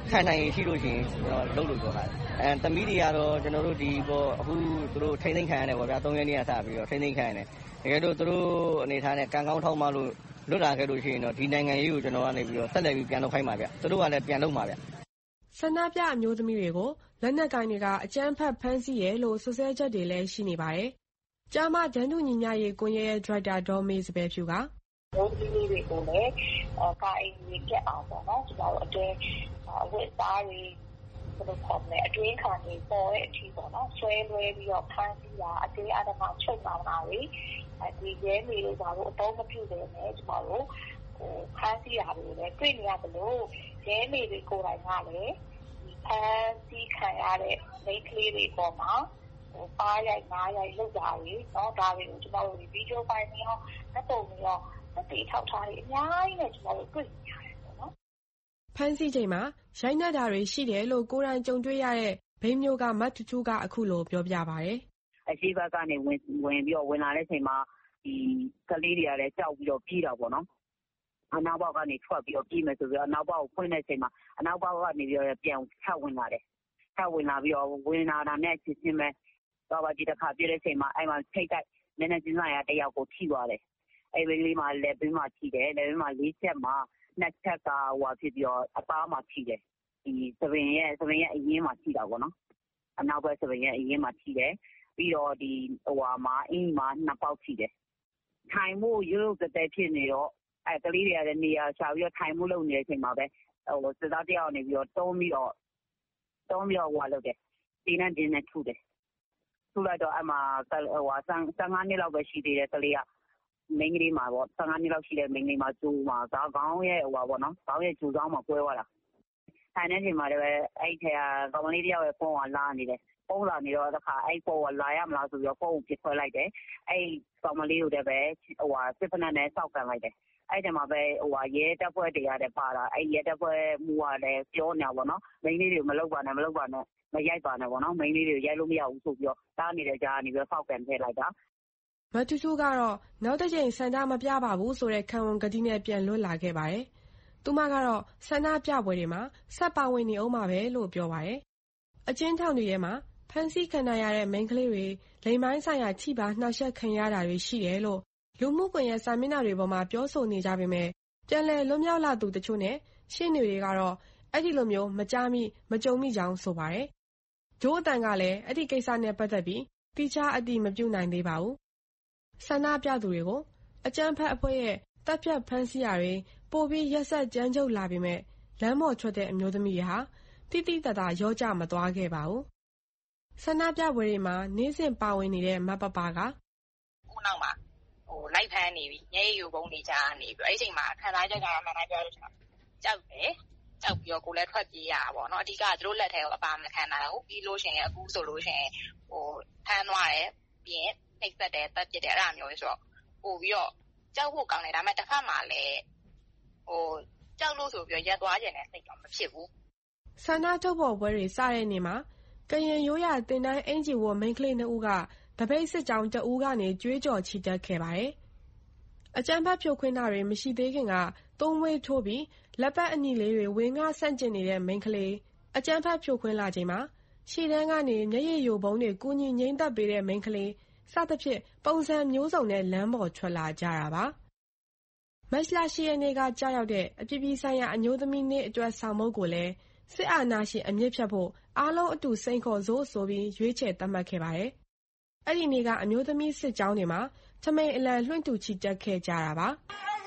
ခံနိုင်ရှိလို့ရှိရင်ကျွန်တော်လုပ်လို့ပြောတာအဲသမီးတွေကတော့ကျွန်တော်တို့ဒီပေါ်အခုသူတို့ထိန်းသိမ်းခံရတယ်ပေါ့ဗျာသုံးရက်နေ့ကစပြီးတော့ထိန်းသိမ်းခံရတယ်တကယ်လို့သူတို့အနေထားနဲ့ကံကောင်းထောက်မှလို့လွတ်လာခဲ့လို့ရှိရင်တော့ဒီနိုင်ငံရေးကိုကျွန်တော်ကနေပြီးတော့ဆက်လက်ပြီးပြန်လုပ်ခိုင်းပါဗျသူတို့ကလည်းပြန်လုပ်မှာဗျဆန္ဒပြအမျိုးသမီးတွေကိုလက်နက်ကိုင်တွေကအကြမ်းဖက်ဖမ်းဆီးရဲလို့ဆွဆွဲချက်တွေလည်းရှိနေပါတယ်။ကြာမဒန်းတူညီမျှရေးကွန်ရက်ရဲ့ဒရိုက်တာဒေါ်မေစပယ်ဖြူကမျိုးသမီးတွေကိုလည်းကာအင်ကြီးပြတ်အောင်ပေါ့နော်ကျွန်တော်တို့အတွင်းအဝတ်သားတွေဘယ်လိုခေါ်မလဲအတွင်းခံတွေပေါ်တဲ့အထိပေါ့နော်ဆွဲလွဲပြီးတော့ဖမ်းဆီးတာအသေးအဒမချုပ်လောင်တာတွေဒီရဲမေတွေဘာလို့အတော့မပြုတ်တယ်နဲ့ကျွန်တော်တို့ဟိုဖမ်းဆီးတာတွေလည်းတွေ့နေရတယ်လို့ရဲမေတွေကိုယ်တိုင်ကလည်းဒီဖမ်းဆီးခံရတဲ့မိန်းကလေးတွေပေါ်မှာဟိုပါရိုက်ငားရိုက်လောက်တာတွေเนาะဒါတွေကိုကျွန်တော်တို့ဒီဗီဒီယိုဖိုင်တွေရောသက်ပုံတွေရောသက်တည်ထောက်ထားတွေအများကြီးနဲ့ကျွန်တော်တို့တွေ့နေရတယ်ပေါ့နော်ဖမ်းဆီးချိန်မှာရိုက်နှက်တာတွေရှိတယ်လို့ကိုယ်တိုင်ကြုံတွေ့ရတဲ့ဘိန်းမျိုးကမတ်တူတူကအခုလိုပြောပြပါတယ်အရှိဘက်ကနေဝင်ဝင်ပြီးတော့ဝင်လာတဲ့ချိန်မှာဒီကလေးတွေကလည်းကြောက်ပြီးတော့ပြေးတာပေါ့နော်အနောက်ဘောက်ကနေထွက်ပြီးတော့ပြေးမယ်ဆိုပြီးအနောက်ဘောက်ကိုဖွင့်တဲ့ချိန်မှာအနောက်ဘောက်ကနေပြီးတော့ပြန်ထပ်ဝင်လာတယ်ထပ်ဝင်လာပြီးတော့ဝင်လာတာနဲ့ချင်းချင်းပဲတော့ဘာဒီတစ်ခါပြေးတဲ့ချိန်မှာအဲ့မှာထိတ်တိုက်နည်းနည်းချင်းဆိုင်ရတယောက်ကိုထိသွားတယ်အဲ့ဒီလေးမှာလက်ဘေးမှာထိတယ်လက်ဘေးမှာလေးချက်မှာနှစ်ချက်ကဟိုဖြစ်ပြီးတော့အသားမှာထိတယ်ဒီသပင်ရဲ့သပင်ရဲ့အရင်မှာထိတာပေါ့နော်အနောက်ဘက်သပင်ရဲ့အရင်မှာထိတယ်ပြီးတော့ဒီဟိုဟာမှာအင်းမှာနှစ်ပေါက်ထိတယ်ထိုင်မှုရုပ်တဲ့ဖြစ်နေတော့အဲကလေးတွေကလည်းနေရာချပြီးတော့ထိုင်မှုလုပ်နေတဲ့အချိန်မှာပဲဟိုစသားတယောက်နေပြီးတော့တုံးပြီးတော့တုံးပြီးတော့ဟိုလုပ်တယ်ဒီနဲ့ဒီနဲ့ထူတယ်ထူလိုက်တော့အမှဟိုဟာဆန်းဆန်းငါးနှစ်လောက်ပဲရှိသေးတယ်ကလေးကမိန်းကလေးမှာပေါ့ဆန်းငါးနှစ်လောက်ရှိတဲ့မိန်းကလေးမှာကျိုးမှာဇာကောင်းရဲ့ဟိုဟာပေါ့နော်ကောင်းရဲ့ကျိုးကောင်းမှာပွဲသွားတာထိုင်နေချိန်မှာလည်းအဲ့ထဲကကောင်မလေးတယောက်ရဲ့ဖုန်းကလာနေတယ်ပုံလာနေတော့တခါအဲ့ပေါ်ကလာရမလားဆိုပြီးတော့ဖုန်းကိုပြစ်ခွဲလိုက်တယ်အဲ့ကောင်မလေးကိုလည်းပဲဟိုဟာစစ်ဖက်နဲ့စောက်ကန်လိုက်တယ်အဲ့ဒီမှာပဲဟိုဟာရဲတပ်ဖွဲ့တွေရတယ်ပါတာအဲ့ရဲတပ်ဖွဲ့မူကလည်းပြောနေတာပေါ့နော်မိန်းလေးတွေမလုပ်ပါနဲ့မလုပ်ပါနဲ့မရိုက်ပါနဲ့ပေါ့နော်မိန်းလေးတွေရိုက်လို့မရဘူးဆိုပြီးတော့တားနေတဲ့ကြားကနေပြီးစောက်ကန်ထည့်လိုက်တာမတူတူကတော့နောက်တစ်ချိန်ဆန္ဒမပြပါဘူးဆိုတဲ့ခံဝန်ကတိနဲ့ပြန်လွတ်လာခဲ့ပါတယ်သူမကတော့ဆန္ဒပြပွဲတွေမှာဆက်ပါဝင်နေအောင်ပါပဲလို့ပြောပါတယ်အချင်းထောင်တွေထဲမှာဖမ်းဆီးခံရတဲ့မိန်းကလေးတွေလိမ်မိုင်းဆိုင်ရာချိပါနှောက်ယှက်ခံရတာတွေရှိတယ်လို့လူမှုကွန်ရက်စာမျက်နှာတွေပေါ်မှာပြောဆိုနေကြပေမဲ့ပြန်လည်လွတ်မြောက်လာသူတချို့နဲ့ရှင်းနေတွေကတော့အဲ့ဒီလိုမျိုးမကြားမိမကြုံမိကြောင်းဆိုပါတယ်ဂျိုးအတန်ကလည်းအဲ့ဒီကိစ္စနဲ့ပတ်သက်ပြီးတိကျအတိမပြုတ်နိုင်သေးပါဘူးဆန္ဒပြသူတွေကိုအကြမ်းဖက်အဖွဲ့ရဲ့တပ်ဖြတ်ဖမ်းဆီးရာတွေပိုပြီးရက်ဆက်ကြမ်းကြုတ်လာပေမဲ့လမ်းပေါ်ထွက်တဲ့အမျိုးသမီးတွေဟာတိတိတတ်တာရောကြမသွားခဲ့ပါဘူးဆန္ဒပြပွဲတွေမှာနေ့စဉ်ပါဝင်နေတဲ့မပပကခုနောက်မှာဟိုလိုက်ဖမ်းနေပြီညရေးယူပုံတွေကြားနေပြီအဲ့ဒီချိန်မှာခံစားချက်ကအမှန်တိုင်းပြောလို့ကြောက်တယ်ကြောက်ပြီးတော့ကိုလည်းထွက်ပြေးရတာပေါ့နော်အဓိကသူတို့လက်ထဲကိုအပါမခံနိုင်ဘူးပြီးလို့ရှိရင်အခုဆိုလို့ရှိရင်ဟိုဖမ်းသွားတယ်ပြီးရင်နှိပ်စက်တယ်တက်ပြစ်တယ်အဲ့ဒါမျိုးဆိုတော့ပို့ပြီးတော့ကြောက်ဖို့ကောင်းတယ်ဒါပေမဲ့တစ်ဖက်မှာလည်းဟိုကြောက်လို့ဆိုပြီးရက်သွားခြင်းနဲ့စိတ်တော့မဖြစ်ဘူးဆန္ဒထုတ်ဖော်ပွဲတွေစတဲ့နေ့မှာကရင်ရိုးရာတင်တိုင်းအင်ဂျီဝမိန်းကလေးနှစ်ဦးကတပိတ်စစ်ကြောင်းတအူးကနေကြွေးကြော်ချီတက်ခဲ့ပါတယ်အကြမ်းဖက်ဖြိုခွင်းတာတွေမရှိသေးခင်ကသုံးဝေးထိုးပြီးလက်ပတ်အညီလေးတွေဝင်းငါဆန့်ကျင်နေတဲ့မိန်းကလေးအကြမ်းဖက်ဖြိုခွင်းလာချိန်မှာရှေ့တန်းကနေမျက်ရည်ယိုပုံတွေကူညီငိမ့်သက်ပေးတဲ့မိန်းကလေးစသဖြင့်ပုံစံမျိုးစုံနဲ့လမ်းပေါ်ထွက်လာကြတာပါမတ်လ၈ရက်နေ့ကကြာရောက်တဲ့အပြည်ပြည်ဆိုင်ရာအမျိုးသမီးနေ့အတွက်ဆောင်မုတ်ကိုလည်းစစ်အာဏာရှင်အမြင့်ဖြတ်ဖို့အားလုံးအတူစိန်ခေါ်စို့ဆိုပြီးရွေးချယ်သတ်မှတ်ခဲ့ပါတယ်။အဲ့ဒီနေ့ကအမျိုးသမီးစစ်ကြောင်းတွေမှာထမိန်အလံလွှင့်တူချီတက်ခဲ့ကြတာပါ။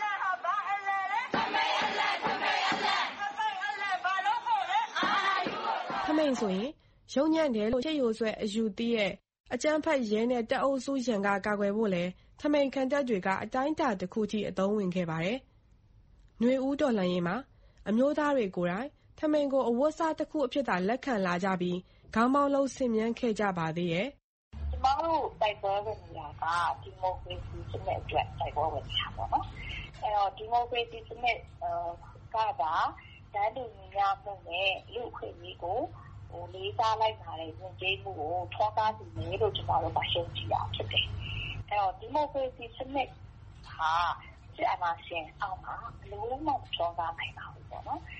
ထမိန်ဆိုရင်ရုံညံ့တယ်လို့ချက်ရိုးဆွဲအယူသီးရဲ့အကြမ်းဖက်ရဲနဲ့တပ်အုပ်စုရန်ကကာကွယ်ဖို့လဲထမိန်ခံတပ်တွေကအတိုင်းအတာတစ်ခုထိအသုံးဝင်ခဲ့ပါတယ်။ຫນွေဦးတော်လှန်ရေးမှာအမျိုးသားတွေကိုယ်တိုင်ထမိန်ကိုအဝတ်စားတစ်ခုအဖြစ်သာလက်ခံလာကြပြီးခေါင်းပေါင်းလုံးဆင်မြန်းခဲ့ကြပါသေးရဲ့။ကျမတို့တိုက်ပွဲဝင်နေတာကဒီမိုကရေစီစနစ်အတွက်တိုက်ပွဲဝင်နေတာပေါ့နော်။အဲတော့ဒီမိုကရေစီစနစ်ကဒါတန်းတူညီမျှမှုနဲ့လူ့အခွင့်အရေးကိုဟိုလေးစားလိုက်ပါတဲ့ယဉ်ကျေးမှုကိုထွန်းကားစီနေလို့ကျွန်တော်တို့မရှင်းကြည့်ရဖြစ်တယ်။အဲတော့ဒီမိုကရေစီစနစ်ဟာစစ်အာဏာရှင်အောက်မှာဘယ်လိုမှထွန်းကားနိုင်ပါဘူးပေါ့နော်။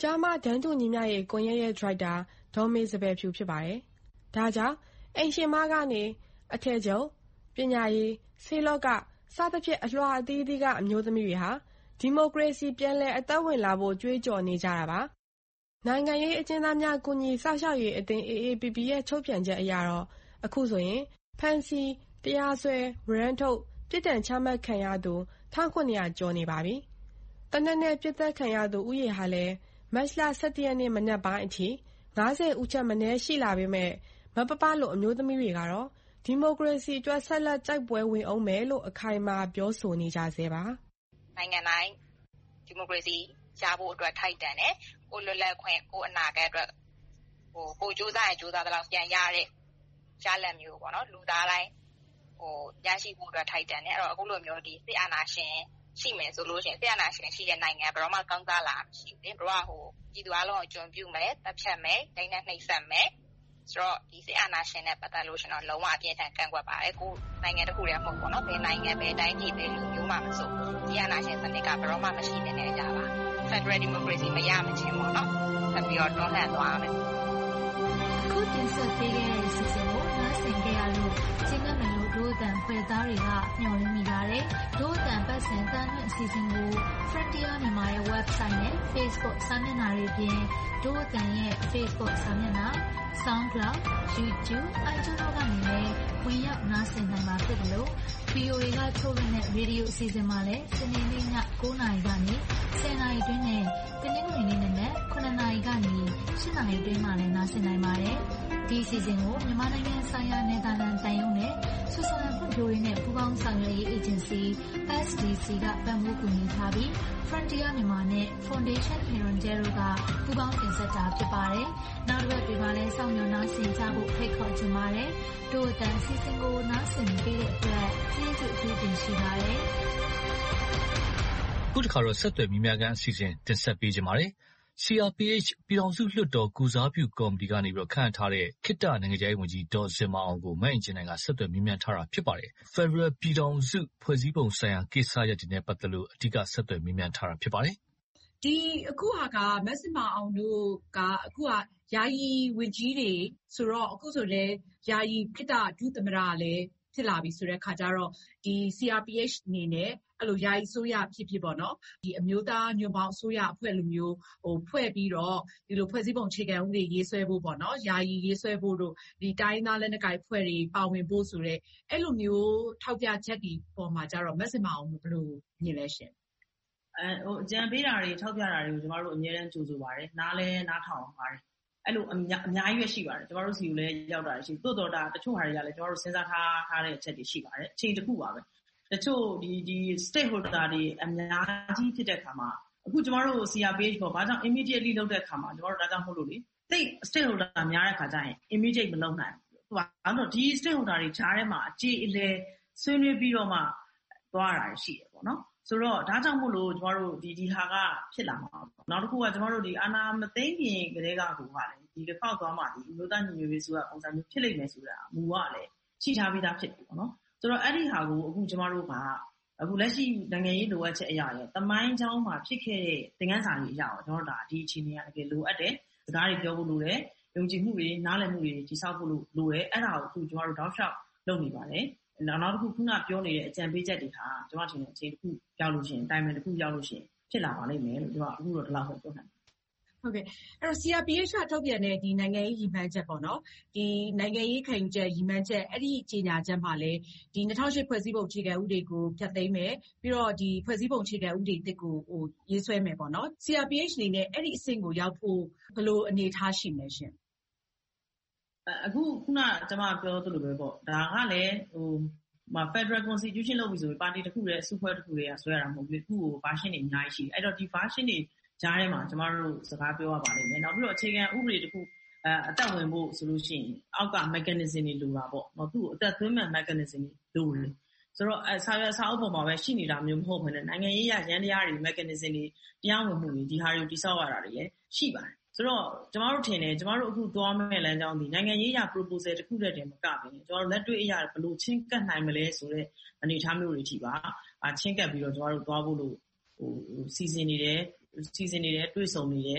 ကျားမတန်းတူညီမျှရေးကွန်ရက်ရဲ့ဒါရိုက်တာဒေါ်မေစပယ်ဖြူဖြစ်ပါတယ်။ဒါကြောင့်အိမ်ရှင်မကနေအထည်ချုပ်ပညာရေးဆေးလောကစသဖြင့်အလွှာအသီးသီးကအမျိုးသမီးတွေဟာဒီမိုကရေစီပြန်လည်အသက်ဝင်လာဖို့ကြွေးကြော်နေကြတာပါ။နိုင်ငံရေးအကျဉ်းသားများကူညီစောင့်ရှောက်ရေးအသင်း အေအေပီပီ ရဲ့ထုတ်ပြန်ချက်အရတော့အခုဆိုရင်ဖမ်းဆီးတရားစွဲဝရမ်းထုတ်ပြစ်ဒဏ်ချမှတ်ခံရသူ၁၇၀၀ကျော်နေပါပြီ။တနက်နဲ့ပြစ်သက်ခံရသူဦးရေဟာလည်းမတ်လ၁၁ရက်နေ့မနက်ပိုင်းအထိ၅၀ဦးထက်မနည်းရှိလာပေမဲ့မပပလို့အမျိုးသမီးတွေကတော့ဒီမိုကရေစီအတွက်ဆက်လက်ကြိုက်ပွဲဝင်အောင်မယ်လို့အခိုင်အမာပြောဆိုနေကြဆဲပါ။နိုင်ငံတိုင်းဒီမိုကရေစီရဖို့အတွက်ထိုက်တန်တယ်။ကိုလွတ်လပ်ခွင့်ကိုအနာဂတ်အတွက်ဟိုကိုကြိုးစားရင်ကြိုးစားသလောက်ပြန်ရတဲ့ရလဒ်မျိုးပေါ့နော်လူသားတိုင်းဟိုရရှိဖို့အတွက်ထိုက်တန်တယ်။အဲ့တော့အခုလိုမျိုးဒီစစ်အာဏာရှင်ရှိမယ်ဆိုလို့ရှိရင်စစ်အာဏာရှင်ရှိတဲ့နိုင်ငံဘယ်တော့မှကောင်းစားလာမရှိဘူးလေ။ဘယ်တော့ဟိုပြည်သူအလုံးအကျုံပြုမယ်တပ်ဖြတ်မယ်ဒိန်းနဲ့နှိပ်စက်မယ်ဆိုတော့ဒီစစ်အာဏာရှင်နဲ့ပတ်သက်လို့ရှင်တော့လုံးဝအပြင်းထန်ကန့်ကွက်ပါတယ်ကိုနိုင်ငံတစ်ခုတည်းမဟုတ်ဘူးเนาะဘယ်နိုင်ငံပဲတိုင်းပြည်ပဲလူမျိုးမှမဆိုဒီအာဏာရှင်စနစ်ကဘယ်တော့မှမရှိနေကြပါ Federal Democracy မရမချင်းပေါ့เนาะဆက်ပြီးတော့တွန်းလှန်သွားမယ်ခုတင်ဆက်ပေးခဲ့တဲ့စီစဉ်ကိုနားဆင်ကြရလို့ချင်းကမယ်လို့ဒို့အတန်ဖွယ်သားတွေကမျှော်လင့်မိပါတယ်ဒို့အတန်ပတ်စင်တန်းနဲ့အစီအစဉ်ကို Frontier မြန်မာရဲ့ website နဲ့ Facebook စာမျက်နှာတွေပြင်ဒို့အတန်ရဲ့ Facebook စာမျက်နှာSoundCloud, YouTube, iTunes တို့ကနေလည်းဝင်ရောက်နားဆင်နိုင်မှာဖြစ်တယ်လို့ ဗီအိုအေ ကထုတ်လွှင့်တဲ့ရေဒီယိုအစီအစဉ်မှာလည်းစနေနေ့ည၉နာရီကနေ၁၀နာရီအတွင်းနဲ့တနင်္ဂနွေနေ့နက်၇နာရီကနေ၈နာရီအတွင်းမှာလည်းနားဆင်နိုင်ပါတယ်။ဒီအစီအစဉ်ကိုမြန်မာနိုင်ငံဆိုင်ရာနယ်သာလန်တန်ယုံနဲ့ဆွစ်ဇာလန်ဖွံ့ဖြိုးရေးနဲ့ပူးပေါင်းဆောင်ရွက်ရေးအေဂျင်စီ အက်စ် ဒီ စီ ကပံ့ပိုးကူညီထားပြီး Frontier မြန်မာနဲ့ Foundation Herondale တို့ကပူးပေါင်းတင်ဆက်တာဖြစ်ပါတယ်။နောက်တစ်ပတ်ဒီမှာလည်းစောင့်မျှော်နားဆင်ကြဖို့ဖိတ်ခေါ်ချင်ပါတယ်။တို့အတန်အစီအစဉ်ကိုနားဆင်ပေးတဲ့အတွက်ကျေးဇူးအထူးတင်ရှိပါတယ်။ခုတစ်ခါတော့ဆက်သွယ်မြများကန်အစီအစဉ်တင်ဆက်ပေးကြပါမယ်။ စီ အာ် ပီ အိတ်ချ် ပြည်ထောင်စုလွှတ်တော်ကုစားပြုကော်မတီကနေပြီးတော့ခန့်အပ်ထားတဲ့ခေတ္တနိုင်ငံခြားရေးဝန်ကြီးဒေါ်ဇင်မာအောင်ကိုမအင်ဂျင်နိုင်ကဆက်သွယ်မြများထားတာဖြစ်ပါတယ်။ Federal ပြည်ထောင်စုဖွဲ့စည်းပုံဆိုင်ရာကိစ္စရပ်တွေနဲ့ပတ်သက်လို့အဓိကဆက်သွယ်မြများထားတာဖြစ်ပါတယ်။ဒီအခုဟာကမက်ဆင်မာအောင်တို့ကအခုကယာယီဝန်ကြီးတွေဆိုတော့အခုဆိုလည်းယာယီခေတ္တဒုသမ္မတလည်းဖြစ်လာပြီဆိုတဲ့ခါကျတော့ဒီ စီ အာ် ပီ အိတ်ချ် အနေနဲ့အဲ့လိုယာယီအစိုးရဖြစ်ဖြစ်ပေါ့နော်ဒီအမျိုးသားညွန့်ပေါင်းအစိုးရအဖွဲ့လိုမျိုးဟိုဖွဲ့ပြီးတော့ဒီလိုဖွဲ့စည်းပုံအခြေခံဥပဒေရေးဆွဲဖို့ပေါ့နော်ယာယီရေးဆွဲဖို့တို့ဒီတိုင်းသားလက်နက်ကိုင်ဖွဲ့တွေပါဝင်ဖို့ဆိုတဲ့အဲ့လိုမျိုးထောက်ပြချက်ဒီပေါ်မှာကျတော့မက်ဆင်မာအောင်ဘယ်လိုမြင်လဲရှင်အဲဟိုအကြံပေးတာတွေထောက်ပြတာတွေကိုကျမတို့အများအားကြိုဆိုပါတယ်နားလဲနားထောင်ပါတယ်အဲ့လိုအများအများကြီးပဲရှိပါတယ်ကျမတို့စီကိုလည်းရောက်တာရှိတိုးတော်တာတချို့ဟာတွေကလည်းကျမတို့စဉ်းစားထားထားတဲ့အချက်တွေရှိပါတယ်အချိန်တစ်ခုပါပဲတချို့ဒီဒီ stakeholder တွေအများကြီးဖြစ်တဲ့ခါမှာအခုကျမတို့ စီ အာ် ပီ အိတ်ချ် ပေါ့ဘာကြောင့် immediately လုပ်တဲ့ခါမှာကျမတို့ဒါကြောင့်မဟုတ်လို့လေတိတ် stakeholder များတဲ့ခါကျရင် immediate မလုပ်နိုင်ဘူးသူကအဲ့တော့ဒီ stakeholder တွေကြားထဲမှာအကြေအလဲဆွေးနွေးပြီးတော့မှသွားတာရှိတယ်ပေါ့နော်ဆိုတော့ဒါကြောင့်မို့လို့ကျမတို့ဒီဒီဟာကဖြစ်လာမှာပေါ့နောက်တစ်ခုကကျမတို့ဒီအာနာမသိမ့်ခင်ကလေးကကိုကလည်းဒီတစ်ခေါက်သွားမှဒီလူသားညီညွတ်ရေးဆိုတာပုံစံမျိုးဖြစ်လိမ့်မယ်ဆိုတာမူကလည်းရှိထားပြီးသားဖြစ်တယ်ပေါ့နော်ဆိုတော့အဲ့ဒီဟာကိုအခုကျမတို့ကအခုလက်ရှိနိုင်ငံရေးလိုအပ်ချက်အရာရဲ့တမိုင်းကြောင်းမှာဖြစ်ခဲ့တဲ့သင်ခန်းစာတွေအရာကိုကျွန်တော်တို့ဒါဒီအခြေအနေကတကယ်လိုအပ်တယ်စကားတွေပြောဖို့လိုတယ်ယုံကြည်မှုတွေနားလည်မှုတွေတည်ဆောက်ဖို့လိုတယ်အဲ့ဒါကိုအခုကျွန်တော်တို့တောက်လျှောက်လုပ်နေပါတယ်နောက်တစ်ခုခုနပြောနေတဲ့အကြံပေးချက်တွေဟာကျွန်တော်ထင်တယ်အခြေတစ်ခုရောက်လို့ရှိရင်တိုင်ပင်တစ်ခုရောက်လို့ရှိရင်ဖြစ်လာပါလိမ့်မယ်လို့ကျွန်တော်အခုတော့ဒီလောက်ပဲပြောနိုင်ဟုတ်ကဲ့အဲ့တော့ စီ အာ် ပီ အိတ်ချ် ထုတ်ပြန်တဲ့ဒီနိုင်ငံရေးရည်မှန်းချက်ပေါ့နော်ဒီနိုင်ငံရေးခံယူချက်ရည်မှန်းချက်အဲ့ဒီကြေညာချက်မှာလည်းဒီ၂၀၀၈ဖွဲ့စည်းပုံအခြေခံဥပဒေကိုဖျက်သိမ်းမယ်ပြီးတော့ဒီဖွဲ့စည်းပုံအခြေခံဥပဒေအသစ်ကိုဟိုရေးဆွဲမယ်ပေါ့နော် စီ အာ် ပီ အိတ်ချ် အနေနဲ့အဲ့ဒီအဆင့်ကိုရောက်ဖို့ဘယ်လိုအနေအထားရှိမလဲရှင်အခုခုနကျွန်မပြောသလိုပဲပေါ့ဒါကလည်းဟိုမှာ Federal Constitution လုပ်ပြီးဆိုရင်ပါတီတစ်ခုတည်းအစုဖွဲ့တစ်ခုတည်းကဆွဲရတာမဟုတ်ဘူးခုကို version တွေအများကြီးရှိတယ်အဲ့တော့ဒီ version တွေကြားထဲမှာကျမတို့စကားပြောရပါလိမ့်မယ်နောက်ပြီးတော့အခြေခံဥပဒေတစ်ခုအဲအသက်ဝင်ဖို့ဆိုလို့ရှိရင်အောက်က mechanism တွေလိုတာပေါ့နော်သူ့အသက်သွင်းမဲ့ mechanism တွေလိုတယ်ဆိုတော့အဲစာရွက်စာအုပ်ပေါ်မှာပဲရှိနေတာမျိုးမဟုတ်ဘဲနဲ့နိုင်ငံရေးရရန်တရားတွေ mechanism တွေတရားဝင်မှုတွေဒီဟာတွေကိုတိစောက်ရတာတွေလည်းရှိပါတယ်ဆိုတော့ကျမတို့ထင်တယ်ကျမတို့အခုသွားမဲ့လမ်းကြောင်းဒီနိုင်ငံရေးရ proposal တစ်ခုတည်းတင်မကဘဲကျမတို့လက်တွေ့အရာဘယ်လိုချင်းကပ်နိုင်မလဲဆိုတဲ့အနေအထားမျိုးတွေထိပါအချင်းကပ်ပြီးတော့ကျမတို့သွားဖို့လို့ဟိုစီစဉ်နေတယ်စီစဉ်နေတယ်တွေ့ဆုံနေတယ်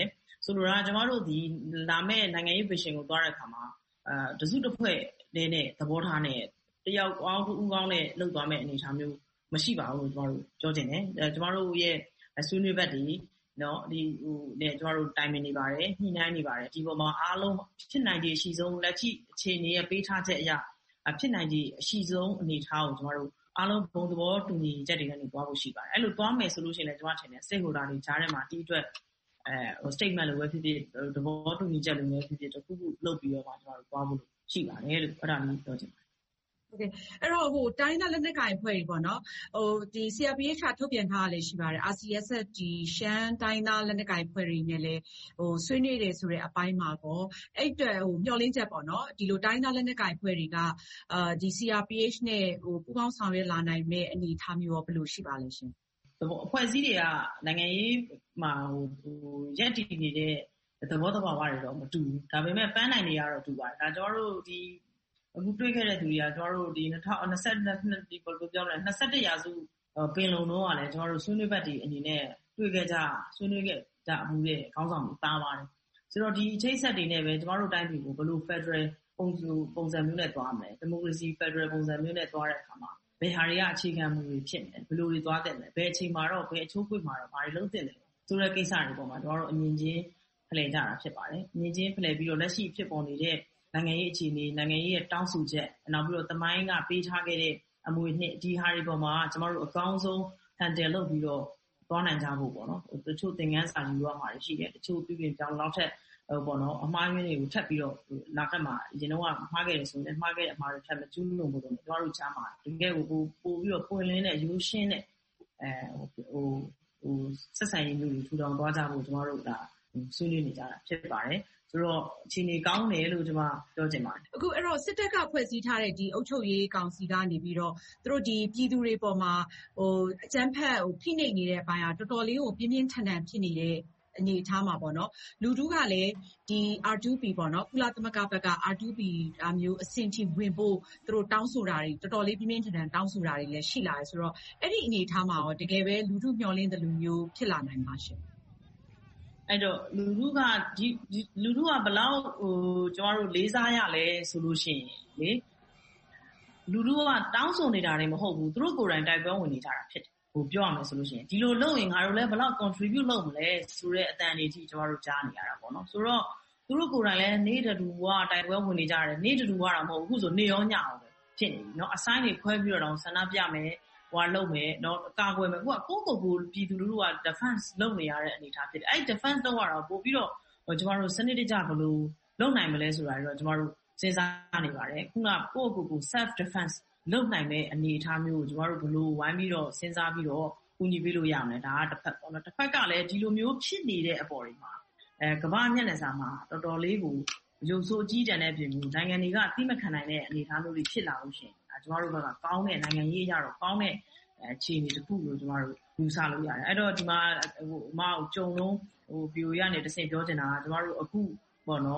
ဆိုလိုတာကျမတို့ဒီလာမဲ့နိုင်ငံရေးပရှင်ကိုသွားတဲ့အခါမှာအဲတစုတစ်ဖွဲ့လေးနဲ့သဘောထားနဲ့တယောက်ကောင်းဦးကောင်းနဲ့လှုပ်သွားမဲ့အနေအထားမျိုးမရှိပါဘူးကျမတို့ပြောချင်တယ်အဲကျမတို့ရဲ့ဆွေးနွေးဘက်တွေနော်ဒီဟိုနဲ့ကျမတို့တိုင်ပင်နေပါတယ်ညှိနှိုင်းနေပါတယ်ဒီပေါ်မှာအားလုံးဖြစ်နိုင်တဲ့အရှိဆုံးလက်ရှိအခြေအနေရဲ့ပေးထားချက်အရာဖြစ်နိုင်တဲ့အရှိဆုံးအနေအထားကိုကျမတို့အားလုံးဘုံသဘောတူညီချက်တွေနဲ့တွားဖို့ရှိပါတယ်အဲ့လိုတွားမယ်ဆိုလို့ရှိရင်လည်းကျမထင်တယ်စိတ်ဟိုတာတွေကြားထဲမှာဒီအတွက်အဲဟို statement လိုပဲဖြစ်ဖြစ်သဘောတူညီချက်လိုပဲဖြစ်ဖြစ်တခုခုလုပ်ပြီးတော့မှကျမတို့တွားဖို့ရှိပါတယ်လို့အဲ့ဒါမျိုးပြောချင်ပါတယ်โอเคအဲ့တော့ဟိုတိုင်းသားလက်နက်ကိုင်အဖွဲ့တွေပေါ့နော်ဟိုဒီ C R P H ကထုတ်ပြန်ထားတာလည်းရှိပါတယ် R C S ဒီရှမ်းတိုင်းသားလက်နက်ကိုင်အဖွဲ့တွေနဲ့လည်းဟိုဆွေးနွေးတယ်ဆိုတဲ့အပိုင်းမှာပေါ့အဲ့အတွက်ဟိုမျှော်လင့်ချက်ပေါ့နော်ဒီလိုတိုင်းသားလက်နက်ကိုင်အဖွဲ့တွေကအာဒီ C R P H နဲ့ဟိုပူးပေါင်းဆောင်ရွက်လာနိုင်မဲ့အနေအထားမျိုးရောဘယ်လိုရှိပါလဲရှင်အဖွဲ့အစည်းတွေကနိုင်ငံရေးမှာဟိုဟိုရက်တည်နေတဲ့သဘောတဘာဝတွေတော့မတူဘူးဒါပေမဲ့ပန်းနိုင်တွေကတော့တူပါတယ်ဒါကျွန်တော်တို့ဒီအခုတွေ့ခဲ့တဲ့သူတွေကကျွန်တော်တို့ဒီ၂၀၂၂နှစ်ဒီဘယ်လိုပြောမလဲ၂၁ရာစုပင်လုံတော့ကလည်းကျွန်တော်တို့ဆွေးနွေးဘက်ဒီအနေနဲ့တွေ့ခဲ့ကြဆွေးနွေးခဲ့ကြမှုရဲ့ခေါင်းဆောင်တွေတားပါတယ်ဆိုတော့ဒီအချိတ်ဆက်တွေနဲ့ပဲကျွန်တော်တို့တိုင်းပြည်ကိုဘယ်လို Federal ပုံစံပုံစံမျိုးနဲ့သွားမလဲ Democracy Federal ပုံစံမျိုးနဲ့သွားတဲ့အခါမှာဘယ်ဟာတွေကအခြေခံမှုတွေဖြစ်နေလဲဘယ်လိုတွေသွားတဲ့လဲဘယ်အချိန်မှာတော့ဘယ်အချိုးပွေမှာတော့ဘာတွေလုပ်တဲ့လဲဆိုတဲ့ကိစ္စတွေပေါ်မှာကျွန်တော်တို့အမြင်ချင်းဖလှယ်ကြတာဖြစ်ပါတယ်အမြင်ချင်းဖလှယ်ပြီးတော့လက်ရှိဖြစ်ပေါ်နေတဲ့နိုင်ငံရေးအခြေအနေနိုင်ငံရေးရဲ့တောင်းဆိုချက်နောက်ပြီးတော့တမိုင်းကပေးထားခဲ့တဲ့အမွေနှစ်ဒီဟာတွေပေါ်မှာကျမတို့အကောင်းဆုံး handle လုပ်ပြီးတော့သွားနိုင်ကြဖို့ပေါ့နော်တချို့သင်ခန်းစာယူရမှာရှိတယ်တချို့ပြည်ပြင်ကြောင်းနောက်ထပ်ဟိုပေါ့နော်အမှားယွင်းတွေကိုထပ်ပြီးတော့နောက်ကမှအရင်တော့မှားခဲ့တယ်ဆိုရင်မှားခဲ့တဲ့အမှားတွေထပ်မကျူးလွန်ဖို့တော့ကျမတို့ချားမှာတကယ်ကိုပို့ပြီးတော့ပွင့်လင်းတဲ့ရိုးရှင်းတဲ့အဲဟိုဟိုဆက်ဆံရေးမျိုးတွေထူထောင်သွားကြဖို့ကျမတို့ဒါဆွေးနွေးနေကြတာဖြစ်ပါတယ်ဆိုတော့အခြေအနေကောင်းတယ်လို့ကျွန်မပြောချင်ပါတယ်အခုအဲ့တော့စစ်တပ်ကဖွဲ့စည်းထားတဲ့ဒီအုပ်ချုပ်ရေးကောင်စီကနေပြီးတော့သူတို့ဒီပြည်သူတွေပေါ်မှာဟိုအကြမ်းဖက်ဟိုဖိနှိပ်နေတဲ့အပိုင်းကတော်တော်လေးကိုပြင်းပြင်းထန်ထန်ဖြစ်နေတဲ့အနေအထားမှာပေါ့နော်လူထုကလည်းဒီ R two P ပေါ့နော်ကုလသမဂ္ဂဘက်က R two P အမျိုးအဆင့်ထိဝင်ဖို့သူတို့တောင်းဆိုတာတွေတော်တော်လေးပြင်းပြင်းထန်ထန်တောင်းဆိုတာတွေလည်းရှိလာတယ်ဆိုတော့အဲ့ဒီအနေအထားမှာရောတကယ်ပဲလူထုမျှော်လင့်တဲ့လူမျိုးဖြစ်လာနိုင်မှာရှင်အဲ့တော့လူထုကဒီလူထုကဘယ်လောက်ဟိုကျွန်တော်တို့လေးစားရလဲဆိုလို့ရှိရင်လေလူထုကတောင်းဆိုနေတာတွေမဟုတ်ဘူးသူတို့ကိုယ်တိုင်တိုက်ပွဲဝင်နေကြတာဖြစ်တယ်ဟိုပြောရမယ်ဆိုလို့ရှိရင်ဒီလိုလုပ်ရင်ငါတို့လည်းဘယ်လောက် contribute လုပ်မလဲဆိုတဲ့အတန်တွေအထိကျွန်တော်တို့ကြားနေရတာပေါ့နော်ဆိုတော့သူတို့ကိုယ်တိုင်လည်းနေတူကတိုက်ပွဲဝင်နေကြတယ်နေတူကတော့မဟုတ်ဘူးအခုဆိုနေရောညအောင်ပဲဖြစ်နေပြီเนาะအဆိုင်တွေခွဲပြီးတော့ဆန္ဒပြမယ်ဟိုလုပ်မယ်เนาะအကာအကွယ်မယ်အခုကကိုယ့်ကိုယ်ကိုပြည်သူလူထုက defense လုပ်နေရတဲ့အနေအထားဖြစ်တယ်အဲ့ defense လုပ်ရတော့ပို့ပြီးတော့ဟိုကျွန်တော်တို့စနစ်တကျဘယ်လိုလုပ်နိုင်မလဲဆိုတာတွေတော့ကျွန်တော်တို့စဉ်းစားနေပါတယ်ခုနကကိုယ့်ကိုယ်ကို self defense လုပ်နိုင်တဲ့အနေအထားမျိုးကိုကျွန်တော်တို့ဘယ်လိုဝိုင်းပြီးတော့စဉ်းစားပြီးတော့ကူညီပေးလို့ရမယ်ဒါကတစ်ဖက်ပေါ့နော်တစ်ဖက်ကလည်းဒီလိုမျိုးဖြစ်နေတဲ့အပေါ်တွေမှာအဲကမ္ဘာမျက်နှာစာမှာတော်တော်လေးကိုရုပ်ဆိုးအကြီးတန်းတဲ့ပြင်မျိုးနိုင်ငံတွေကသိမခံနိုင်တဲ့အနေအထားမျိုးတွေဖြစ်လာလို့ရှိရင်အဲကျွန်တော်တို့ဘက်ကကောင်းတဲ့နိုင်ငံရေးရတော့ကောင်းတဲ့အခြေအနေတစ်ခုကိုကျွန်တော်တို့ယူဆလို့ရတယ်အဲ့တော့ဒီမှာဟိုအမကိုကြုံလုံးဟို ဗီအိုအေ ကနေတစ်ဆင့်ပြောချင်တာကကျွန်တော်တို့အခုပေါ့နော်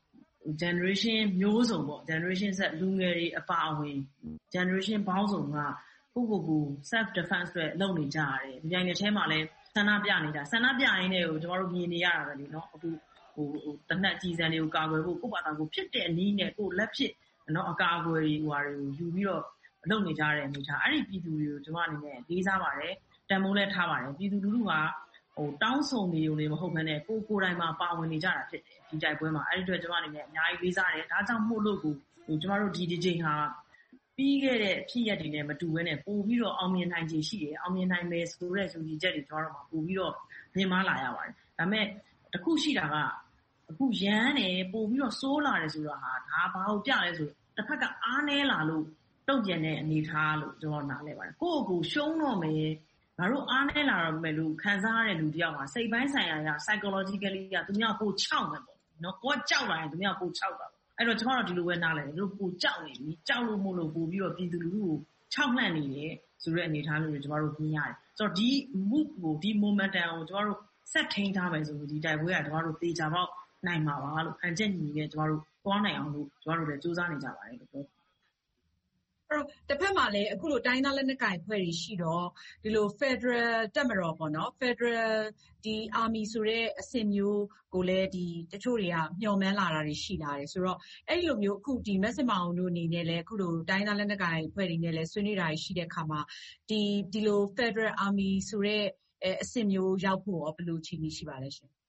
generation မျိုးစုံပေါ့ generation Z လူငယ်တွေအပါအဝင် generation ပေါင်းစုံကကိုကိုကို self defense တွေလုပ်နေကြရတယ်ဒီတိုင်းနဲ့အဲမှာလဲဆန္ဒပြနေတာဆန္ဒပြရင်းနဲ့ကိုကျွန်တော်တို့မြင်နေရတာပဲလीเนาะအခုဟိုဟိုတနက်ကြီးစံတွေကိုကာကွယ်ဖို့ကိုယ့်ဘာသာကိုဖြစ်တဲ့အနည်းနဲ့ကိုလက်ဖြစ်เนาะအကာအကွယ်တွေဟိုဟာတွေကိုယူပြီးတော့လုပ်နေကြတဲ့အနေထားအဲ့ဒီပြည်သူတွေကိုကျွန်မအနေနဲ့လေးစားပါတယ်တန်ဖိုးလဲထားပါတယ်ပြည်သူလူထုကဟိုတောင်းဆိုနေုံနဲ့မဟုတ်ဘဲနဲ့ကိုကိုယ်တိုင်မှာပါဝင်နေကြတာဖြစ်တယ်ဒီတိုက်ပွဲမှာအဲ့ဒီအတွက်ကျွန်မအနေနဲ့အများကြီးလေးစားတယ်ဒါကြောင့်မို့လို့ကိုဟိုကျွန်တော်တို့ဒီဒီချိန်ဟာပြီးခဲ့တဲ့ဖြစ်ရက်တွေနဲ့မတူဘဲနဲ့ပို့ပြီးတော့အောင်မြင်နိုင်ခြေရှိတယ်အောင်မြင်နိုင်မယ်ဆိုတဲ့ယူဆချက်တွေကျွန်တော်တို့မှာပို့ပြီးတော့မြင်မလာရပါတယ်ဒါပေမဲ့တခုရှိတာကအခုရန်နေပို့ပြီးတော့စိုးလာတယ်ဆိုတော့ဟာဒါဘာကိုပြလဲဆိုတစ်ဖက်ကအားနည်းလာလို့တုံ့ပြန်တဲ့အနေထားလို့ကျွန်တော်နားလည်ပါတယ်ကိုယ့်ကိုရှုံးတော့မယ်ငါတို့အားနည်းလာတော့မယ်လို့ခံစားရတဲ့လူတယောက်မှာစိတ်ပိုင်းဆိုင်ရာက psychologically ကသူများပိုချောက်မယ်ပေါ့နော်ကိုယ်ကြောက်လာရင်သူများပိုချောက်တာအဲ့တော့ကျွန်တော်တို့ဒီလိုပဲနားလည်တယ်တို့ပိုကြောက်နေပြီကြောက်လို့မို့လို့ပို့ပြီးတော့ပြည်သူလူထုကိုချောက်လှန့်နေတယ်ဆိုတဲ့အနေထားမျိုးတွေကျွန်တော်တို့မြင်ရတယ်ဆိုတော့ဒီ move ကိုဒီ momentum ကိုကျွန်တော်တို့ဆက်ထိန်းထားမယ်ဆိုရင်ဒီတိုက်ပွဲကကျွန်တော်တို့သေချာပေါက်နိုင်မှာပါလို့ခံချက်ညီနေကျွန်တော်တို့သွားနိုင်အောင်လို့ကျွန်တော်တို့လည်းစူးစမ်းနေကြပါတယ်လို့ပြောအဲ့တော့တစ်ဖက်မှာလည်းအခုလိုတိုင်းသားလက်နက်ကိုင်ဖွဲ့တွေရှိတော့ဒီလို Federal တပ်မတော်ပေါ့နော် Federal ဒီ Army ဆိုတဲ့အဆင့်မျိုးကိုလည်းဒီတချို့တွေကမျှော်မှန်းလာတာတွေရှိလာတယ်ဆိုတော့အဲ့လိုမျိုးအခုဒီမက်စစ်မောင်တို့အနေနဲ့လည်းအခုလိုတိုင်းသားလက်နက်ကိုင်ဖွဲ့တွေနဲ့လည်းဆွေးနွေးတာရှိတဲ့အခါမှာဒီဒီလို Federal Army ဆိုတဲ့အဆင့်မျိုးရောက်ဖို့ရောဘယ်လိုအခြေအနေရှိပါလဲရှင်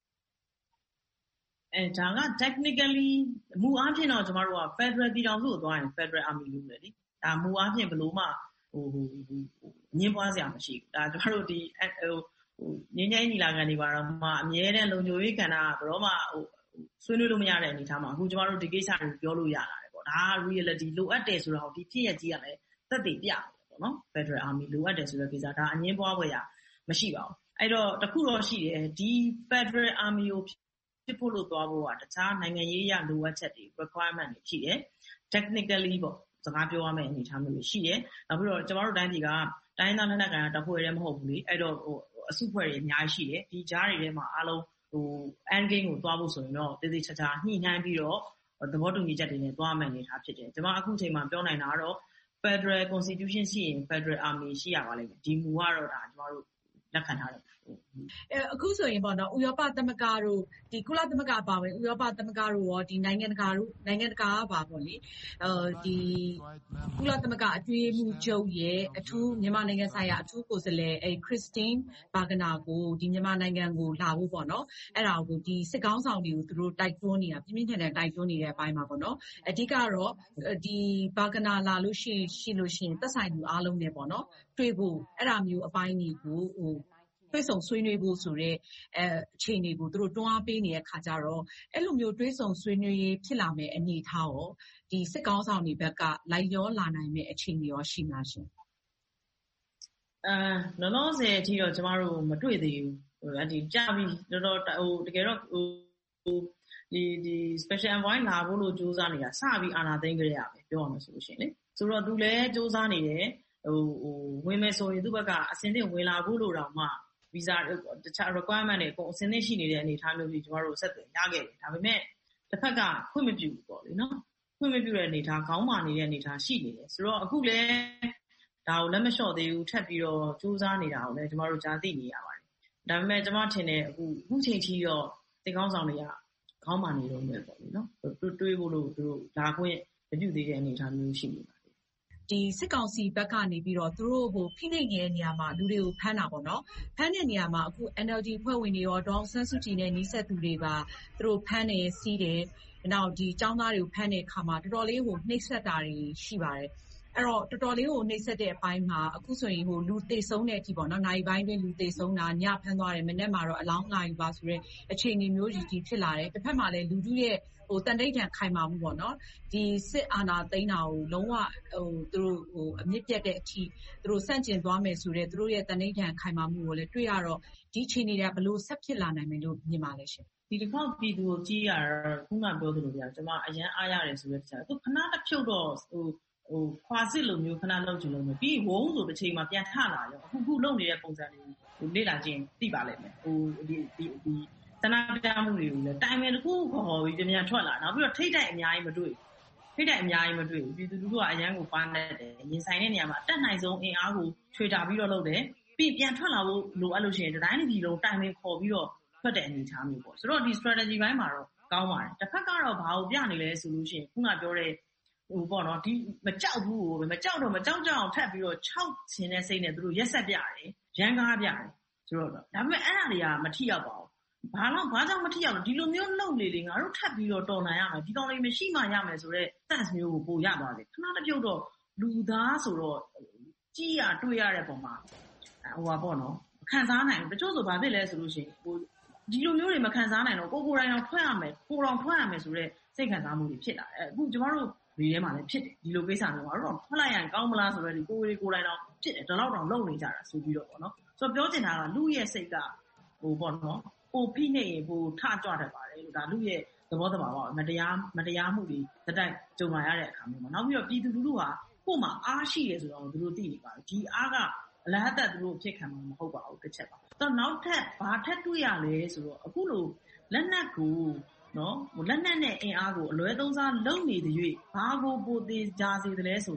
အဲဒါက technically မူအားဖြင့်တော့ကျမတို့က Federal ပြည်ထောင်စုကိုသွားရင် Federal Army လို့လေဒါမူအားဖြင့်ဘယ်လိုမှဟိုဟိုညှင်းပွားစရာမရှိဘူးဒါကျမတို့ဒီဟိုငင်းငင်းညီလာခံတွေပါတော့မှအမြဲတမ်းလုံခြုံရေးကဏ္ဍကဘယ်တော့မှဟိုဆွေးနွေးလို့မရတဲ့အနေအထားမှာအခုကျမတို့ဒီကိစ္စတွေပြောလို့ရလာတယ်ပေါ့ဒါ reality လိုအပ်တယ်ဆိုတော့ဒီဖြစ်ရကြီးကလည်းသက်သေပြတယ်ပေါ့နော် Federal Army လိုအပ်တယ်ဆိုတဲ့ကိစ္စဒါအငင်းပွားပွဲရမရှိပါဘူးအဲ့တော့တခုတော့ရှိတယ်ဒီ Federal Army ကိုဖြစ်ဖို့လို့သွားဖို့ကတခြားနိုင်ငံရေးရလိုအပ်ချက်တွေ requirement တွေရှိတယ် technically ပေါ့စကားပြောရမယ့်အနေအထားမျိုးရှိတယ်နောက်ပြီးတော့ကျမတို့တိုင်းပြည်ကတိုင်းသားလက်နက်ကိုင်တဖွဲ့ရဲမဟုတ်ဘူးလေအဲ့တော့ဟိုအစုဖွဲ့တွေအများကြီးရှိတယ်ဒီကြားတွေထဲမှာအားလုံးဟို end game ကိုသွားဖို့ဆိုရင်တော့တည်တည်ချာချာညှိနှိုင်းပြီးတော့သဘောတူညီချက်တွေနဲ့သွားမယ်အနေထားဖြစ်တယ်ကျမအခုချိန်မှာပြောနိုင်တာကတော့ Federal Constitution ရှိရင် Federal Army ရှိရပါလိမ့်မယ်ဒီမူကတော့ဒါကျမတို့လက်ခံထားတယ်အခုဆိုရင်ပေါ့နော်ဥရောပသမဂ္ဂတို့ဒီကုလသမဂ္ဂပါဝင်ဥရောပသမဂ္ဂတို့ရောဒီနိုင်ငံတကာတို့နိုင်ငံတကာကပါပေါ့လေအဲဒီကုလသမဂ္ဂအထွေထွေမှုချုပ်ရဲ့အထူးမြန်မာနိုင်ငံဆိုင်ရာအထူးကိုယ်စားလှယ်အဲခရစ်စတင်းဘာဂနာကိုဒီမြန်မာနိုင်ငံကိုလာဖို့ပေါ့နော်အဲ့ဒါကိုဒီစစ်ကောင်းဆောင်တွေကိုသူတို့တိုက်တွန်းနေတာပြင်းပြင်းထန်ထန်တိုက်တွန်းနေတဲ့အပိုင်းမှာပေါ့နော်အဓိကတော့ဒီဘာဂနာလာလို့ရှိရှိလို့ရှိရင်သက်ဆိုင်သူအားလုံးနဲ့ပေါ့နော်တွေ့ဖို့အဲ့ဒါမျိုးအပိုင်းတွေကိုဟိုတွေးဆုံဆွေးနွေးဖို့ဆိုတဲ့အဲအခြေအနေကိုသူတို့တွန်းအားပေးနေတဲ့ခါကြတော့အဲ့လိုမျိုးတွေးဆုံဆွေးနွေးရေးဖြစ်လာမယ့်အနေအထားရောဒီစစ်ကောင်းဆောင်တွေဘက်ကလိုက်ရောလာနိုင်မယ့်အခြေအနေရောရှိမှာရှင်အဲလောလောဆယ်အထိတော့ကျမတို့မတွေ့သေးဘူးဟိုဒီကြာပြီတော်တော်ဟိုတကယ်တော့ဟိုဒီဒီ special envoy လာဖို့လို့စူးစမ်းနေတာစပြီးအာဏာသိမ်းကြရပဲပြောရမှာဆိုလို့ရှိရင်လေဆိုတော့သူလည်းစူးစမ်းနေတယ်ဟိုဟိုဝင်မယ်ဆိုရင်သူ့ဘက်ကအစင်းတင်ဝင်လာဖို့လို့တော့မှvisa တခြား requirement တွေအကုန်အစင်းသိရှိနေတဲ့အနေအထားမျိုးကြီးကျမတို့ဆက်သွယ်ရခဲ့တယ်ဒါပေမဲ့တစ်ဖက်ကခွင့်မပြုဘူးပေါ့လေနော်ခွင့်မပြုတဲ့အနေအထားခေါင်းမာနေတဲ့အနေအထားရှိနေတယ်ဆိုတော့အခုလည်းဒါကိုလက်မလျှော့သေးဘူးထပ်ပြီးတော့စူးစမ်းနေတာကိုလည်းကျမတို့ကြားသိနေရပါတယ်ဒါပေမဲ့ကျမထင်တယ်အခုအခုချိန်ထိတော့တင်ကောင်းဆောင်တွေကခေါင်းမာနေတော့မယ်ပေါ့လေနော်တွေးဖို့လို့သူတို့ဒါခွင့်မပြုသေးတဲ့အနေအထားမျိုးရှိနေပါဒီစစ်ကောင်စီဘက်ကနေပြီးတော့သူတို့ဟိုဖိနှိပ်နေတဲ့နေရာမှာလူတွေကိုဖမ်းတာပေါ့နော်ဖမ်းတဲ့နေရာမှာအခု N L D ဖွဲ့ဝင်တွေရောဒေါအောင်ဆန်းစုကြည်နဲ့နှိစက်သူတွေပါသူတို့ဖမ်းနေစီးတယ်နောက်ဒီចောင်းသားတွေကိုဖမ်းတဲ့အခါမှာတော်တော်လေးဟိုနှိစက်တာတွေရှိပါတယ်အဲ့တော့တော်တော်လေးကိုနှိစက်တဲ့အပိုင်းမှာအခုဆိုရင်ဟိုလူသေဆုံးတဲ့အထိပေါ့နော်နိုင်ပိုင်းတွင်လူသေဆုံးတာညဖမ်းသွားတယ်မနေ့မှာတော့အလောင်းလာယူပါဆိုတဲ့အခြေအနေမျိုးကြီးကြီးဖြစ်လာတယ်တစ်ဖက်မှာလည်းလူတို့ရဲ့ဟိုတန်တိတ်ထန်ခိုင်မာမှုပေါ့နော်ဒီစစ်အာဏာသိမ်းတာကိုလုံးဝဟိုသူတို့ဟိုအမြင့်ပြတ်တဲ့အထိသူတို့စန့်ကျင်သွားမယ်ဆိုတဲ့သူတို့ရဲ့တန်တိတ်ထန်ခိုင်မာမှုကိုလည်းတွေ့ရတော့ဒီအခြေအနေတွေကဘလို့ဆက်ဖြစ်လာနိုင်မယ်လို့မြင်ပါလဲရှင်ဒီတစ်ခေါက်ပြည်သူကိုကြည့်ရတော့ခုနပြောသလိုပြကျွန်မအရန်အားရတယ်ဆိုတဲ့တခြားသူခဏတစ်ဖြုတ်တော့ဟိုဟိုခွာစစ်လိုမျိုးခဏလောက်ကြည့်လို့မျိုးပြီးဝုန်းဆိုတစ်ချိန်မှာပြန်ထလာရောအခုခုလုံနေတဲ့ပုံစံတွေဟိုလေ့လာခြင်းသိပါလိမ့်မယ်ဟိုဒီဒီဒီစနာပြမှုတွေကိုလည်းတိုင်မယ်တစ်ခုခေါ်ပြီးပြန်ပြန်ထွက်လာနောက်ပြီးတော့ထိတ်တိုက်အများကြီးမတွေ့ထိတ်တိုက်အများကြီးမတွေ့ဘူးပြည်သူလူထုကအရန်ကိုပါနေတယ်ရင်ဆိုင်တဲ့နေရာမှာအတက်နိုင်ဆုံးအင်အားကိုချွေတာပြီးတော့လုပ်တယ်ပြီးပြန်ထွက်လာဖို့လိုအပ်လို့ရှိရင်ဒီတိုင်းဒီလုံးတိုင်ပင်ခေါ်ပြီးတော့ထွက်တဲ့အနေအထားမျိုးပေါ့ဆိုတော့ဒီ strategy ဘိုင်းမှာတော့ကောင်းပါတယ်တစ်ဖက်ကတော့ဘာကိုပြနေလဲဆိုလို့ရှိရင်ခုနပြောတဲ့ဟိုပေါ့နော်ဒီမကြောက်ဘူးမကြောက်တော့မကြောက်ကြအောင်ထပ်ပြီးတော့ခြောက်ခြင်းတဲ့စိတ်နဲ့သူတို့ရက်ဆက်ပြတယ်ရန်ကားပြတယ်ဆိုတော့ဒါပေမဲ့အဲ့ဒါတွေကမထိရောက်ပါဘူးဘာလို့ဘာကြောင့်မထိရောက်လဲဒီလိုမျိုးလှုပ်လေလေငါတို့ထပ်ပြီးတော့တော်နိုင်ရမယ်ဒီကောင်လေးမရှိမှရမယ်ဆိုတော့ sense မျိုးကိုပို့ရသွားတယ်ခဏတစ်ပြုတ်တော့လူသားဆိုတော့ကြည့်ရတွေ့ရတဲ့ပုံမှာဟိုပါပေါ့နော်ခံစားနိုင်ဘူးတချို့ဆိုဘာဖြစ်လဲဆိုလို့ရှိရင်ဟိုဒီလိုမျိုးတွေမခံစားနိုင်တော့ကိုကိုတိုင်းတော့ထွက်ရမယ်ကိုတော်ထွက်ရမယ်ဆိုတော့စိတ်ခံစားမှုတွေဖြစ်လာတယ်အခုကျမတို့ဒီထဲမှာလည်းဖြစ်တယ်ဒီလိုကိစ္စမျိုးကတော့ထွက်လိုက်ရင်ကောင်းမလားဆိုတော့ဒီကိုယ်ကိုယ်တိုင်းတော့ဖြစ်တယ်ဒီလောက်တော့လုံနေကြတာဆိုပြီးတော့ပေါ့နော်ဆိုတော့ပြောချင်တာကလူရဲ့စိတ်ကဟိုပေါ့နော်ပိုဖိနေရင်ပိုထကြွတတ်ပါတယ်လို့ဒါလူရဲ့သဘောတဘာဝမတရားမတရားမှုတွေတက်တက်ကြုံလာရတဲ့အခါမျိုးမှာနောက်ပြီးတော့ပြည်သူလူထုဟာကိုယ်မှာအားရှိတယ်ဆိုတော့သူတို့သိနေပါတယ်ဒီအားကအလားတက်သူတို့အဖြစ်ခံမှာမဟုတ်ပါဘူးတစ်ချက်ပါတော့နောက်ထပ်ဘာထက်တွေ့ရလဲဆိုတော့အခုလိုလက်နက်ကိုနော်ဟိုလက်နက်နဲ့အင်အားကိုအလွဲသုံးစားလုပ်နေတဲ့၍ဘာကိုပိုသေးကြစေတယ်လဲဆိုရင်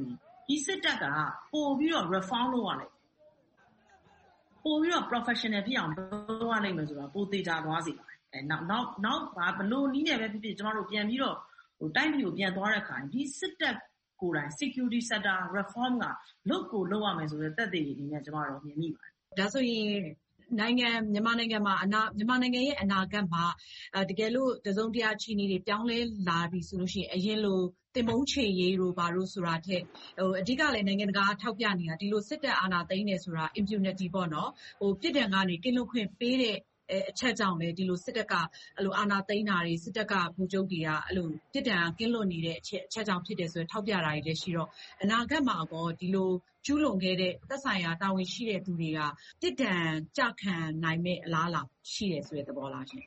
ဒီစစ်တပ်ကပို့ပြီးတော့ reform လုပ်ရလိုက်ပို့ပြီးတော့ professional ဖြစ်အောင်လုပ်ရနိုင်မယ်ဆိုတာပိုသေးချာသွားစေပါတယ်အဲနောက်နောက်နောက်ဘာဘလို့နည်းနဲ့ပဲဖြစ်ဖြစ်ကျမတို့ပြန်ပြီးတော့ဟိုတိုင်းပြည်ကိုပြန်သွားတဲ့အခါဒီစစ်တပ်ကိုယ်တိုင် security sector reform ကလုပ်ကိုလုပ်ရမယ်ဆိုတဲ့သက်သေတွေဒီနဲ့ကျမတို့မြင်မိပါတယ်ဒါဆိုရင်နိုင်ငံမြန်မာနိုင်ငံမှာအနာမြန်မာနိုင်ငံရဲ့အနာဂတ်မှာတကယ်လို့တစုံတရာချီနေတွေပြောင်းလဲလာပြီဆိုလို့ရှိရင်အရင်လိုတင်မုံချေရေးတို့ဘာလို့ဆိုတာထက်ဟိုအဓိကလည်းနိုင်ငံတကာထောက်ပြနေတာဒီလိုစစ်တပ်အာဏာသိမ်းနေဆိုတာ impunity ပေါ့နော်ဟိုပြည်တံကနေကင်းလွတ်ခွင့်ပေးတဲ့အချက်ကြောင့်လည်းဒီလိုစစ်တပ်ကအဲ့လိုအာဏာသိမ်းတာတွေစစ်တပ်ကဗိုလ်ချုပ်တွေကအဲ့လိုပြည်တံကင်းလွတ်နေတဲ့အချက်အချက်ကြောင့်ဖြစ်တယ်ဆိုရင်ထောက်ပြတာတွေလည်းရှိတော့အနာဂတ်မှာကောဒီလိုကျူးလွန်ခဲ့တဲ့သက်ဆိုင်ရာတာဝန်ရှိတဲ့သူတွေကပြည်တံကြခံနိုင်မဲ့အလားအလာရှိတယ်ဆိုတဲ့သဘောလားရှင်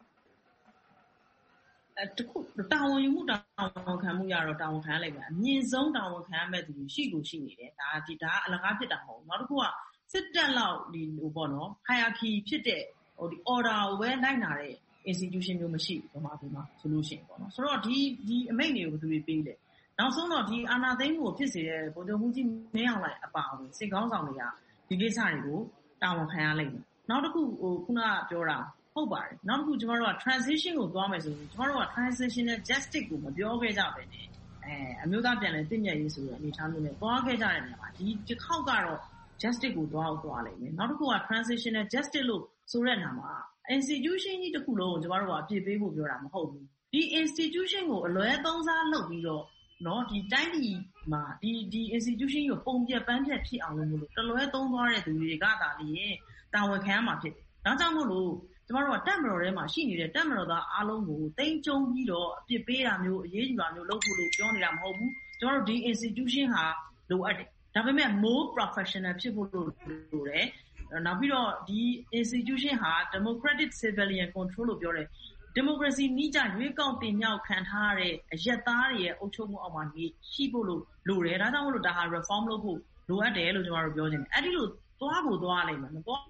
အဲတခုတာဝန်ယူမှုတာဝန်ခံမှုရတော့တာဝန်ခံလိုက်ပါအမြင့်ဆုံးတာဝန်ခံရမဲ့သူရှိကိုရှိနေတယ်ဒါဒီဒါအလကားဖြစ်တာမဟုတ်ဘူးနောက်တစ်ခုကစစ်တပ်လောက်ဒီဟိုပေါ့နော် hierarchy ဖြစ်တဲ့ဟိုဒီ order ကိုပဲလိုက်နာတဲ့ institution မျိုးမရှိဘူးဘာမှဒီမှာ solution ပေါ့နော်ဆိုတော့ဒီဒီအမိန့်တွေကိုဘယ်သူတွေပေးလဲနောက်ဆုံးတော့ဒီအာဏာသိမ်းမှုကိုဖြစ်စေတဲ့ဗိုလ်ချုပ်မှုကြီးမင်းအောင်လှိုင်အပါအဝင်စစ်ကောင်းဆောင်တွေကဒီကိစ္စတွေကိုတာဝန်ခံရလိမ့်မယ်နောက်တစ်ခုဟိုခုနကပြောတာဟုတ်ပါတယ်နောက်တစ်ခုကျမတို့က transition ကိုသွားမယ်ဆိုရင်ကျမတို့က transitional justice ကိုမပြောခဲ့ကြပဲနဲ့အဲအမျိုးသားပြန်လည်တည်မြဲရေးဆိုတဲ့အနေအထားမျိုးနဲ့သွားခဲ့ကြတဲ့နေရာမှာဒီတစ်ခေါက်ကတော့ justice ကိုသွားအောင်သွားလိမ့်မယ်နောက်တစ်ခုက transitional justice လို့ဆိုတဲ့နေရာမှာ institution ကြီးတစ်ခုလုံးကိုကျမတို့ကအပြည့်ပေးဖို့ပြောတာမဟုတ်ဘူးဒီ institution ကိုအလွဲသုံးစားလုပ်ပြီးတော့နော်ဒီတိုင်းပြည်မှာဒီဒီ institution ကိုပုံပြပန်းပြဖြစ်အောင်လုပ်လို့တလွဲသုံးသွားတဲ့သူတွေကသာလျှင်တာဝန်ခံရမှာဖြစ်တယ်။ဒါကြောင့်မို့လို့ကျမတို့ကတပ်မတော်ထဲမှာရှိနေတဲ့တပ်မတော်သားအားလုံးကိုတိမ်ကျုံပြီးတော့အပြစ်ပေးတာမျိုးအရေးယူတာမျိုးလုပ်ဖို့လို့ပြောနေတာမဟုတ်ဘူး။ကျမတို့ဒီ institution ဟာလိုအပ်တယ်။ဒါပေမဲ့ more professional ဖြစ်ဖို့လို့လိုတယ်။နောက်ပြီးတော့ဒီ institution ဟာ democratic civilian control လို့ပြောတယ်။ democracy နည်းကျရွေးကောက်တင်မြှောက်ခံထားရတဲ့အရက်သားတွေရဲ့အုပ်ချုပ်မှုအောက်မှာနေရှိဖို့လို့လိုတယ်ဒါကြောင့်မို့လို့ဒါဟာ reform လုပ်ဖို့လိုအပ်တယ်လို့ကျွန်တော်တို့ပြောချင်တယ်အဲ့ဒီလိုသွားဖို့သွားလိုက်မှာမသွား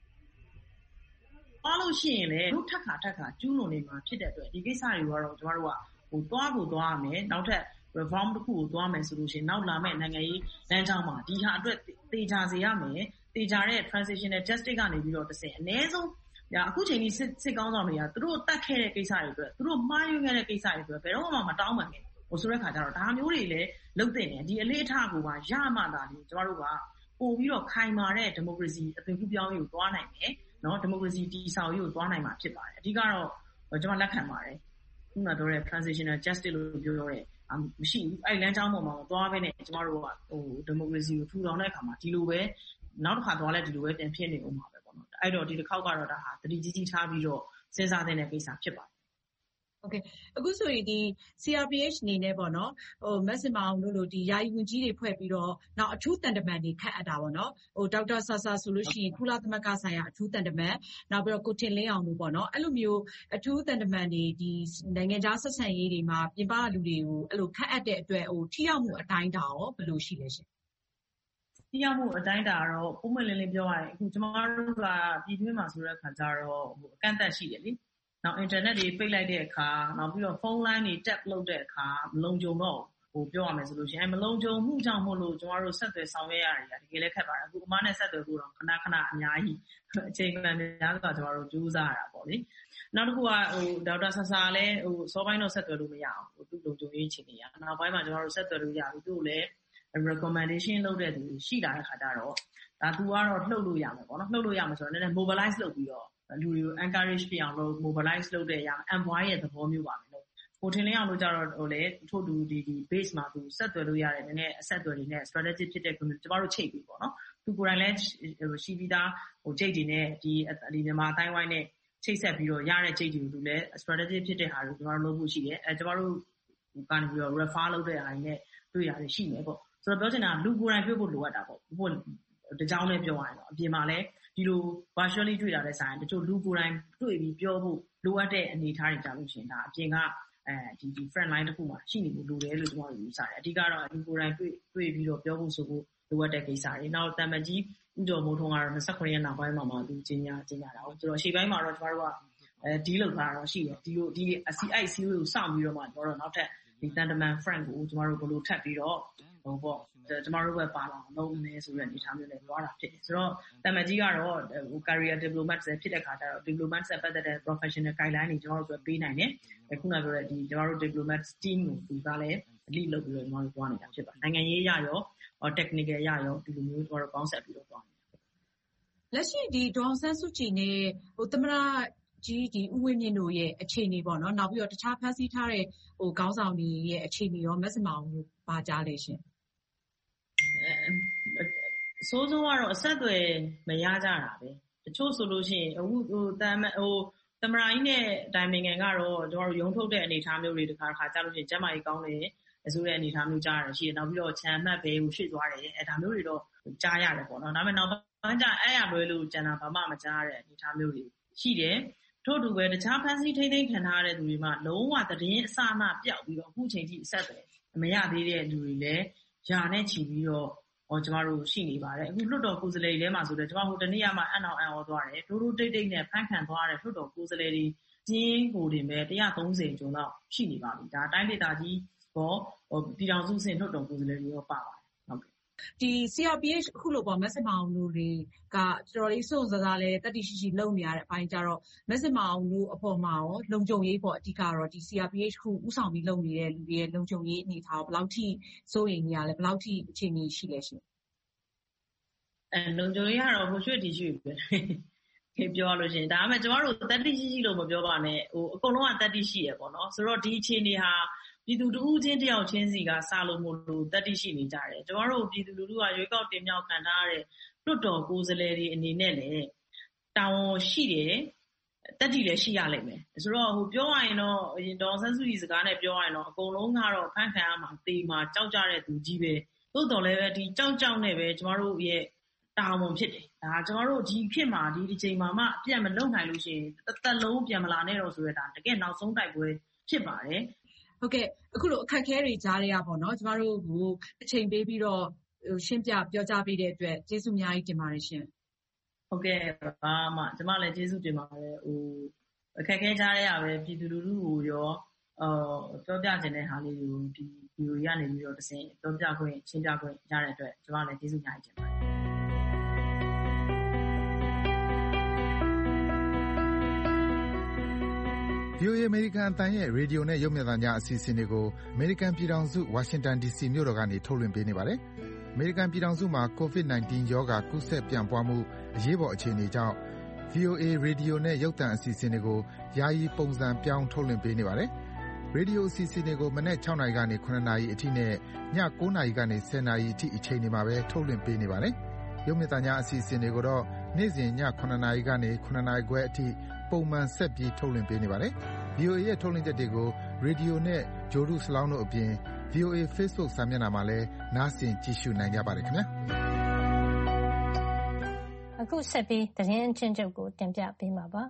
အားလို့ရှိရင်လည်းတို့ထက်ခါထက်ခါကျူးလွန်နေမှာဖြစ်တဲ့အတွက်ဒီကိစ္စတွေကတော့ကျွန်တော်တို့ကဟိုသွားဖို့သွားရမယ်နောက်ထပ် reform တစ်ခုကိုသွားမယ်ဆိုလို့ရှိရင်နောက်လာမယ့်နိုင်ငံရေးလမ်းကြောင်းမှာဒီဟာအတွက်တေချာစေရမယ်တေချာတဲ့ transitional justice ကနေပြီးတော့တစ်ဆင့်အနည်းဆုံးညာအခုချိန်ကြီးစစ်စစ်ကောင်းဆောင်တွေကသူတို့တတ်ခဲ့တဲ့ကိစ္စတွေအတွက်သူတို့မှားယွင်းခဲ့တဲ့ကိစ္စတွေအတွက်ဘယ်တော့မှမတောင်းပန်ခဲ့ဟိုဆိုတဲ့ခါကျတော့ဒါမျိုးတွေလည်းလုပ်တဲ့နေဒီအလေးအထားကိုပါရမှသာလေကျမတို့ကပို့ပြီးတော့ခိုင်မာတဲ့ဒီမိုကရေစီအသွင်ကူးပြောင်းရေးကိုသွားနိုင်မယ်နော်ဒီမိုကရေစီတည်ဆောက်ရေးကိုသွားနိုင်မှာဖြစ်ပါတယ်အဓိကတော့ကျွန်မလက်ခံပါတယ်ခုနပြောတဲ့ transitional justice လို့ပြောရဲမရှိဘူးအဲ့လမ်းကြောင်းပေါ်မှာသွားပဲနဲ့ကျမတို့ကဟိုဒီမိုကရေစီကိုထူထောင်တဲ့အခါမှာဒီလိုပဲနောက်တစ်ခါသွားလဲဒီလိုပဲပြန်ဖြစ်နေအောင်ပါပဲပေါ့နော်အဲ့တော့ဒီတစ်ခေါက်ကတော့ဒါဟာတတိကြီးကြီးထားပြီးတော့စဉ်းစားတဲ့ကိစ္စဖြစ်ပါတယ်โอเคအခုဆိုရင်ဒီ C R P H အနေနဲ့ပေါ့နော်ဟိုမက်ဆင်မအောင်တို့လိုဒီယာယီဝန်ကြီးတွေဖွဲ့ပြီးတော့နောက်အထူးတန်တမန်တွေခန့်အပ်တာပေါ့နော်ဟိုဒေါက်တာဆာဆာဆိုလို့ရှိရင်ကုလသမဂ္ဂဆိုင်ရာအထူးတန်တမန်နောက်ပြီးတော့ကိုတင်လင်းအောင်တို့ပေါ့နော်အဲ့လိုမျိုးအထူးတန်တမန်တွေဒီနိုင်ငံခြားဆက်ဆံရေးတွေမှာပြင်ပလူတွေကိုအဲ့လိုခန့်အပ်တဲ့အတွက်ဟိုထိရောက်မှုအတိုင်းတာရောဘယ်လိုရှိလဲရှင်ထိရောက်မှုအတိုင်းတာတော့ပုံမှန်လင်းလင်းပြောရရင်အခုကျမတို့ကပြည်တွင်းမှာဆိုတဲ့အခါကျတော့ဟိုအကန့်အသတ်ရှိတယ်လေနောက် internet တွေပိတ်လိုက်တဲ့အခါနောက်ပြီးတော့ phone line တွေ tap လုပ်တဲ့အခါမလုံခြုံတော့ဟိုပြောရမယ်ဆိုလို့ရှိရင်မလုံခြုံမှုကြောင့်မို့လို့ကျမတို့ဆက်သွယ်ဆောင်ရွက်ရတယ်တကယ်လည်းခက်ပါတယ်အခုအမနဲ့ဆက်သွယ်ဖို့တော့ခဏခဏအများကြီးအချိန်မှန်များစွာကျမတို့ကြိုးစားရတာပေါ့လေနောက်တစ်ခုကဟိုဒေါက်တာဆာဆာလည်းဟိုစောပိုင်းတော့ဆက်သွယ်လို့မရအောင်ဟိုသူ့လုံခြုံရေးအခြေအနေရနောက်ပိုင်းမှာကျမတို့ဆက်သွယ်လို့ရပြီသူ့လည်း recommendation လုပ်တဲ့သူရှိလာတဲ့ခါကျတော့ဒါ तू ကတော့လှုပ်လို့ရမယ်ပေါ့နော်လှုပ်လို့ရမယ်ဆိုတော့နည်းနည်း mobilize လုပ်ပြီးတော့လူတွေကို encourage ဖြစ်အောင်လို့ mobilize လုပ်တဲ့ရမယ် envoy ရဲ့သဘောမျိုးပါမယ်လို့ကိုထင်လင်းအောင်လို့ကြတော့ဟိုလေထို့တူဒီဒီ base မှာသူဆက်သွယ်လို့ရတယ်နည်းနည်းအဆက်အသွယ်တွေနဲ့ strategy ဖြစ်တဲ့ community ကျမတို့ချိန်ပြီပေါ့နော်သူကိုယ်တိုင်လည်းရှိပြီးသားဟိုချိန်တွေနဲ့ဒီဒီမြန်မာအတိုင်းဝိုင်းနဲ့ချိတ်ဆက်ပြီးတော့ရတဲ့ချိန်တွေကိုသူလည်း strategy ဖြစ်တဲ့ဟာတွေကျမတို့လုပ်ဖို့ရှိတယ်အဲကျမတို့ကနေပြီးတော့ refer လုပ်တဲ့ဟာတွေနဲ့တွေ့ရတယ်ရှိမယ်ပေါ့ဆိုတော့ပြောချင်တာလူကိုယ်တိုင်တွေ့ဖို့လိုအပ်တာပေါ့ဘို့တကြောင်နဲ့ပြောရရင်တော့အပြင်မှာလည်းဒီလို virtually တွေ့တာတဲ့ဆိုင်တချို့လူကိုယ်တိုင်တွေ့ပြီးပြောဖို့လိုအပ်တဲ့အနေအထားတွေကြာလို့ရှိရင်ဒါအပြင်ကအဲဒီဒီ front line တစ်ခုမှာရှိနေဖို့လိုတယ်လို့ကျွန်တော်ယူဆတယ်အဓိကတော့လူကိုယ်တိုင်တွေ့တွေ့ပြီးတော့ပြောဖို့ဆိုဖို့လိုအပ်တဲ့ကိစ္စတွေနောက်တမန်ကြီးဥတော်မိုးထုံးကတော့၂၉ရက်နောက်ပိုင်းမှာမှသူကြီးညာကြီးညာတာဟုတ်ဆိုတော့ရှေ့ပိုင်းမှာတော့ကျွန်တော်တို့ကအဲဒီလောက်တာတော့ရှိတယ်ဒီလိုဒီ C I C ကိုစောင့်ပြီးတော့မှကျွန်တော်တို့နောက်ထပ်ဒီတန်တမန် friend ကိုကျွန်တော်တို့ဘယ်လိုထပ်ပြီးတော့ဟိုပေါ့ကျမတို့ဘက်ပါလာအောင်လုပ်မယ်ဆိုတဲ့အနေအထားမျိုးနဲ့ပြောတာဖြစ်တယ်ဆိုတော့တမန်ကြီးကတော့ဟို career diplomat ဆက်ဖြစ်တဲ့ခါကျတော့ diplomat ဆက်ပတ်သက်တဲ့ professional guideline တွေကျမတို့ဆိုပေးနိုင်တယ်ခုနပြောတဲ့ဒီကျမတို့ diplomat team ကိုသူကလည်း lead လုပ်ပြီးတော့ကျမတို့သွားနေတာဖြစ်ပါတယ်နိုင်ငံရေးရရော technical ရရောဒီလိုမျိုးကျမတို့ပေါင်းဆက်ပြီးတော့သွားနေတာလက်ရှိဒီဒေါ်ဆန်းစုကြည်နဲ့ဟိုသမရကြီးဒီဦးဝင်းမြင့်တို့ရဲ့အခြေအနေပေါ့နော်နောက်ပြီးတော့တခြားဖန်ဆီးထားတဲ့ဟိုခေါင်းဆောင်တွေရဲ့အခြေအနေရောမက်စမအောင်လို့ပါကြားလေရှင်စိုးစိုးကတော့အဆက်အသွယ်မရကြတာပဲတချို့ဆိုလို့ရှိရင်ဟိုဟိုတမ်ဟိုသမရာကြီးနဲ့ဒိုင်မင်ငံကတော့ကျွန်တော်တို့ရုံထုတ်တဲ့အနေအထားမျိုးတွေတခါတခါကြားလို့ရှိရင်ကျမကြီးကောင်းတယ်ဆိုတဲ့အနေအထားမျိုးကြားရတယ်ရှိတယ်နောက်ပြီးတော့ခြံမှတ်ပဲကိုဖြစ်သွားတယ်အဲဒါမျိုးတွေတော့ကြားရတယ်ပေါ့နော်ဒါပေမဲ့နောက်ပိုင်းကျအဲ့ရလွဲလို့ကျန်တာဘာမှမကြားရတဲ့အနေအထားမျိုးတွေရှိတယ်ထို့တူပဲတခြားဖန်ဆီးထိမ့်သိမ်းခံထားရတဲ့သူတွေမှာလုံးဝသတင်းအစအနပြောက်ပြီးတော့အခုချိန်ထိအဆက်အသွယ်မရသေးတဲ့လူတွေလည်းယာနဲ့ချီပြီးတော့ဟောကျမတို့ရှိနေပါတယ်အခုလွတ်တော်ကိုယ်စားလှယ်တွေထဲမှာဆိုတော့ကျမတို့တနေ့ကမှအန်အောင်အန်အောသွားတယ်ဒိုးဒိုးတိတ်တိတ်နဲ့ဖန်ခံသွားတဲ့လွတ်တော်ကိုယ်စားလှယ်တွေကျင်းကိုတင်ပဲone hundred thirtyကျော်လောက်ရှိနေပါပြီဒါအတိုင်းဒေသကြီးဘောဟိုပြည်ထောင်စုစင်လွတ်တော်ကိုယ်စားလှယ်တွေရောပါပါတယ်ဟုတ်ကဲ့ဒီ C R P H အခုလိုပေါ့မက်စမအောင်တို့တွေကတော်တော်လေးစုံစကားလဲတတိရှိရှိလုပ်နေရတဲ့အပိုင်းကြတော့မက်စမအောင်တို့အပေါ်မှာရောလုံခြုံရေးပေါ့အဓိကတော့ဒီ C R P H ခုဥဆောင်ပြီးလုပ်နေတဲ့လူတွေရဲ့လုံခြုံရေးအနေထားဘယ်လောက်ထိစိုးရိမ်နေရလဲဘယ်လောက်ထိအခြေအနေရှိလဲရှင်အဲလုံခြုံရေးကတော့ဟိုရွှေ့တီရွှေ့ပဲခေပြောလို့ရှိရင်ဒါပေမဲ့ကျမတို့တတိရှိရှိလို့မပြောပါနဲ့ဟိုအကုန်လုံးကတတိရှိရပေါ့နော်ဆိုတော့ဒီအခြေအနေဟာပြည်သူတဦးချင်းတယောက်ချင်းစီကစလို့မို့လို့တတိရှိနေကြတယ်ကျမတို့ပြည်သူလူထုကရွေးကောက်တင်မြှောက်ခံထားရတဲ့လွတ်တော်ကိုယ်စားလှယ်တွေအနေနဲ့လည်းတာဝန်ရှိတယ်တတိလည်းရှိရလိမ့်မယ်ဆိုတော့ဟိုပြောရရင်တော့ဒေါ်ဆန်းစုကြည်စကားနဲ့ပြောရရင်တော့အကုန်လုံးကတော့ဖန်ခံရမှာတေမှာကြောက်ကြတဲ့သူကြီးပဲသို့တော်လည်းပဲဒီကြောက်ကြောက်နဲ့ပဲကျမတို့ရဲ့တာဝန်ဖြစ်တယ်ဒါကျမတို့ဒီခေတ်မှာဒီဒီချိန်မှာမှအပြတ်မလုံနိုင်လို့ရှိရင်တစ်သက်လုံးပြန်မလာနဲ့တော့ဆိုရတာတကယ်နောက်ဆုံးတိုက်ပွဲဖြစ်ပါတယ်ဟုတ်ကဲ့အခုလိုအခက်အခဲတွေကြားရပါတော့ကျမတို့ကိုအချိန်ပေးပြီးတော့ရှင်းပြပြောကြားပေးတဲ့အတွက်ကျေးဇူးအများကြီးတင်ပါတယ်ရှင်ဟုတ်ကဲ့ပါမကျမလည်းကျေးဇူးတင်ပါတယ်ဟိုအခက်အခဲကြားရပဲပြည်သူလူထုကိုရောအော်ပြောပြခြင်းတဲ့ဟာလေးကိုဒီဗီဒီယိုရနေပြီးတော့တစ်စင်ပြောပြခွင့်ရှင်းပြခွင့်ရတဲ့အတွက်ကျမလည်းကျေးဇူးများကြီးတင်ပါတယ်ဗီအိုအေ အမေရိကန်အသံရဲ့ရေဒီယိုနဲ့ရုပ်မြင်သံကြားအစီအစဉ်တွေကိုအမေရိကန်ပြည်ထောင်စုဝါရှင်တန် ဒီစီ မြို့တော်ကနေထုတ်လွှင့်ပေးနေပါတယ်။အမေရိကန်ပြည်ထောင်စုမှာ ကိုဗစ် ၁၉ ရောဂါကူးစက်ပြန့်ပွားမှုအရေးပေါ်အခြေအနေကြောင့် ဗီအိုအေ ရေဒီယိုနဲ့ရုပ်သံအစီအစဉ်တွေကိုယာယီပုံစံပြောင်းထုတ်လွှင့်ပေးနေပါတယ်။ရေဒီယိုအစီအစဉ်တွေကိုမနက်၆နာရီကနေ၇နာရီအထိနဲ့ည၉နာရီကနေ၁၀နာရီအထိအချိန်တွေမှာပဲထုတ်လွှင့်ပေးနေပါတယ်။ရုပ်မြင်သံကြားအစီအစဉ်တွေကိုတော့နေ့စဉ်ည၇နာရီကနေ၇နာရီခွဲအထိပုံမှန်ဆက်ပြီးထုတ်လွှင့်ပေးနေပါတယ်။ ဗီအိုအေရဲ့ထုတ်လွှင့်ချက်တွေကိုရေဒီယိုနဲ့ဂြိုဟ်တုစလောင်းတို့အပြင် ဗီအိုအေ Facebook စာမျက်နှာမှာလည်းနားဆင်ကြည့်ရှုနိုင်ကြပါတယ်ခင်ဗျာအခုဆက်ပြီးသတင်းအချင်းချုပ်ကိုတင်ပြပေးမှာပါ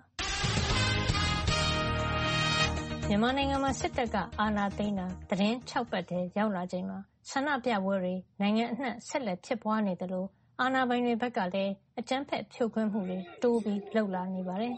မြန်မာနိုင်ငံမှာစစ်တပ်ကအာဏာသိမ်းတာသတင်း၆ပတ်တည်းရောက်လာချိန်မှာဆန္ဒပြပွဲတွေနိုင်ငံအနှံ့ဆက်လက်ဖြစ်ပွားနေသလိုအာဏာပိုင်တွေဘက်ကလည်းအကြမ်းဖက်ဖြိုခွင်းမှုတွေတိုးပြီးလှုပ်လာနေပါတယ်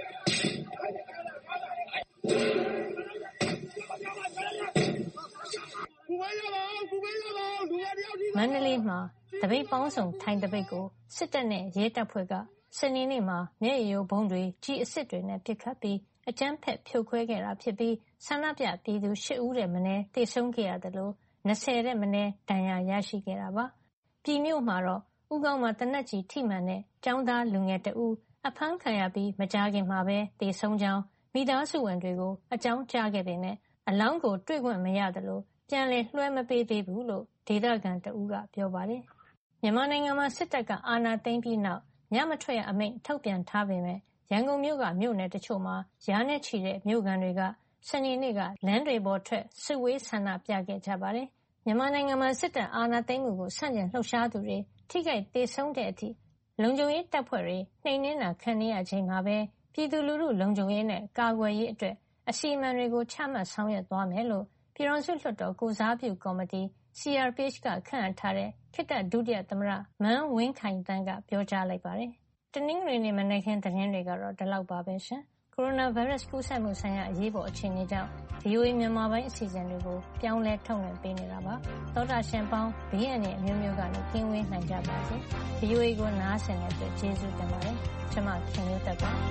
မန္တလေးမှာတပိတ်ပေါင်းစုံထိုင်တပိတ်ကိုစစ်တပ်နဲ့ရဲတပ်ဖွဲ့ကစနေနေ့မှာမျက်ရည်ယိုဗုံးတွေကြီးအစစ်တွေနဲ့ပစ်ခတ်ပြီးအကြမ်းဖက်ဖြိုခွဲခဲ့တာဖြစ်ပြီးဆန္ဒပြပြည်သူ၈ဦးတဲ့မနည်းတေဆုံးခဲ့ရတယ်လို့၂၀တဲ့မနည်းဒဏ်ရာရရှိခဲ့တာပါပြည်မြို့မှာတော့ဥကောင်းမှာတနက်ကြီးထိမှန်တဲ့ကျောင်းသားလူငယ်တဦးအဖမ်းခံရပြီးမကြာခင်မှာပဲတေဆုံးကြောင်းမိသားစုဝင်တွေကိုအကြောင်းကြားခဲ့ပေမဲ့အလောင်းကိုတွေ့ခွင့်မရတယ်လို့ပြန်လည်လွှဲမပေးသေးဘူးလို့ဒေသခံတဦးကပြောပါတယ်မြန်မာနိုင်ငံမှာစစ်တပ်ကအာဏာသိမ်းပြီးနောက်ညမထွက်ရအမိန့်ထုတ်ပြန်ထားပေမဲ့ရန်ကုန်မြို့ကမြို့နယ်တချို့မှာရာနဲ့ချီတဲ့မြို့ခံတွေကစနေနေ့ကလမ်းတွေပေါ်ထွက်စုဝေးဆန္ဒပြခဲ့ကြပါတယ်မြန်မာနိုင်ငံမှာစစ်တပ်အာဏာသိမ်းမှုကိုဆန့်ကျင်လှုပ်ရှားသူတွေထိခိုက်ဒေဆုံးတဲ့အထိလုံခြုံရေးတပ်ဖွဲ့တွေနှိမ်နင်းတာခံနေရချိန်မှာပဲပြည်သူလူထုလုံခြုံရေးနဲ့ကာကွယ်ရေးအတွက်အစီအမံတွေကိုချမှတ်ဆောင်ရွက်သွားမယ်လို့ပြည်ထောင်စုလွှတ်တော်ကိုစားပြုကော်မတီ C R P H ကခန့်အပ်ထားတဲ့ခေတ္တဒုတိယသမ္မတမန်းဝင်းခိုင်တန်းကပြောကြားလိုက်ပါတယ်။တနင်္ဂနွေနေ့မနက်ခင်းသတင်းတွေကတော့ဒီလောက်ပါပဲရှင်။ကိုရိုနာဗိုင်းရပ်စ်ကူးစက်မှုဆိုင်ရာအရေးပေါ်အခြေအနေကြောင့် ဗွီအိုအေ မြန်မာပိုင်းအစီအစဉ်တွေကိုပြောင်းလဲထုတ်လွှင့်ပေးနေတာပါ။သောတာရှင်ပေါင်းဘေးအန္တရာယ်အမျိုးမျိုးကနေကင်းဝေးနိုင်ကြပါစေ။ ဗွီအိုအေကိုနားဆင်တဲ့အတွက်ကျေးဇူးတင်ပါတယ်။ကျွန်မခင်မျိုးသက်ပါ။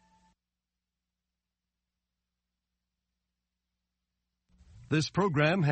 This program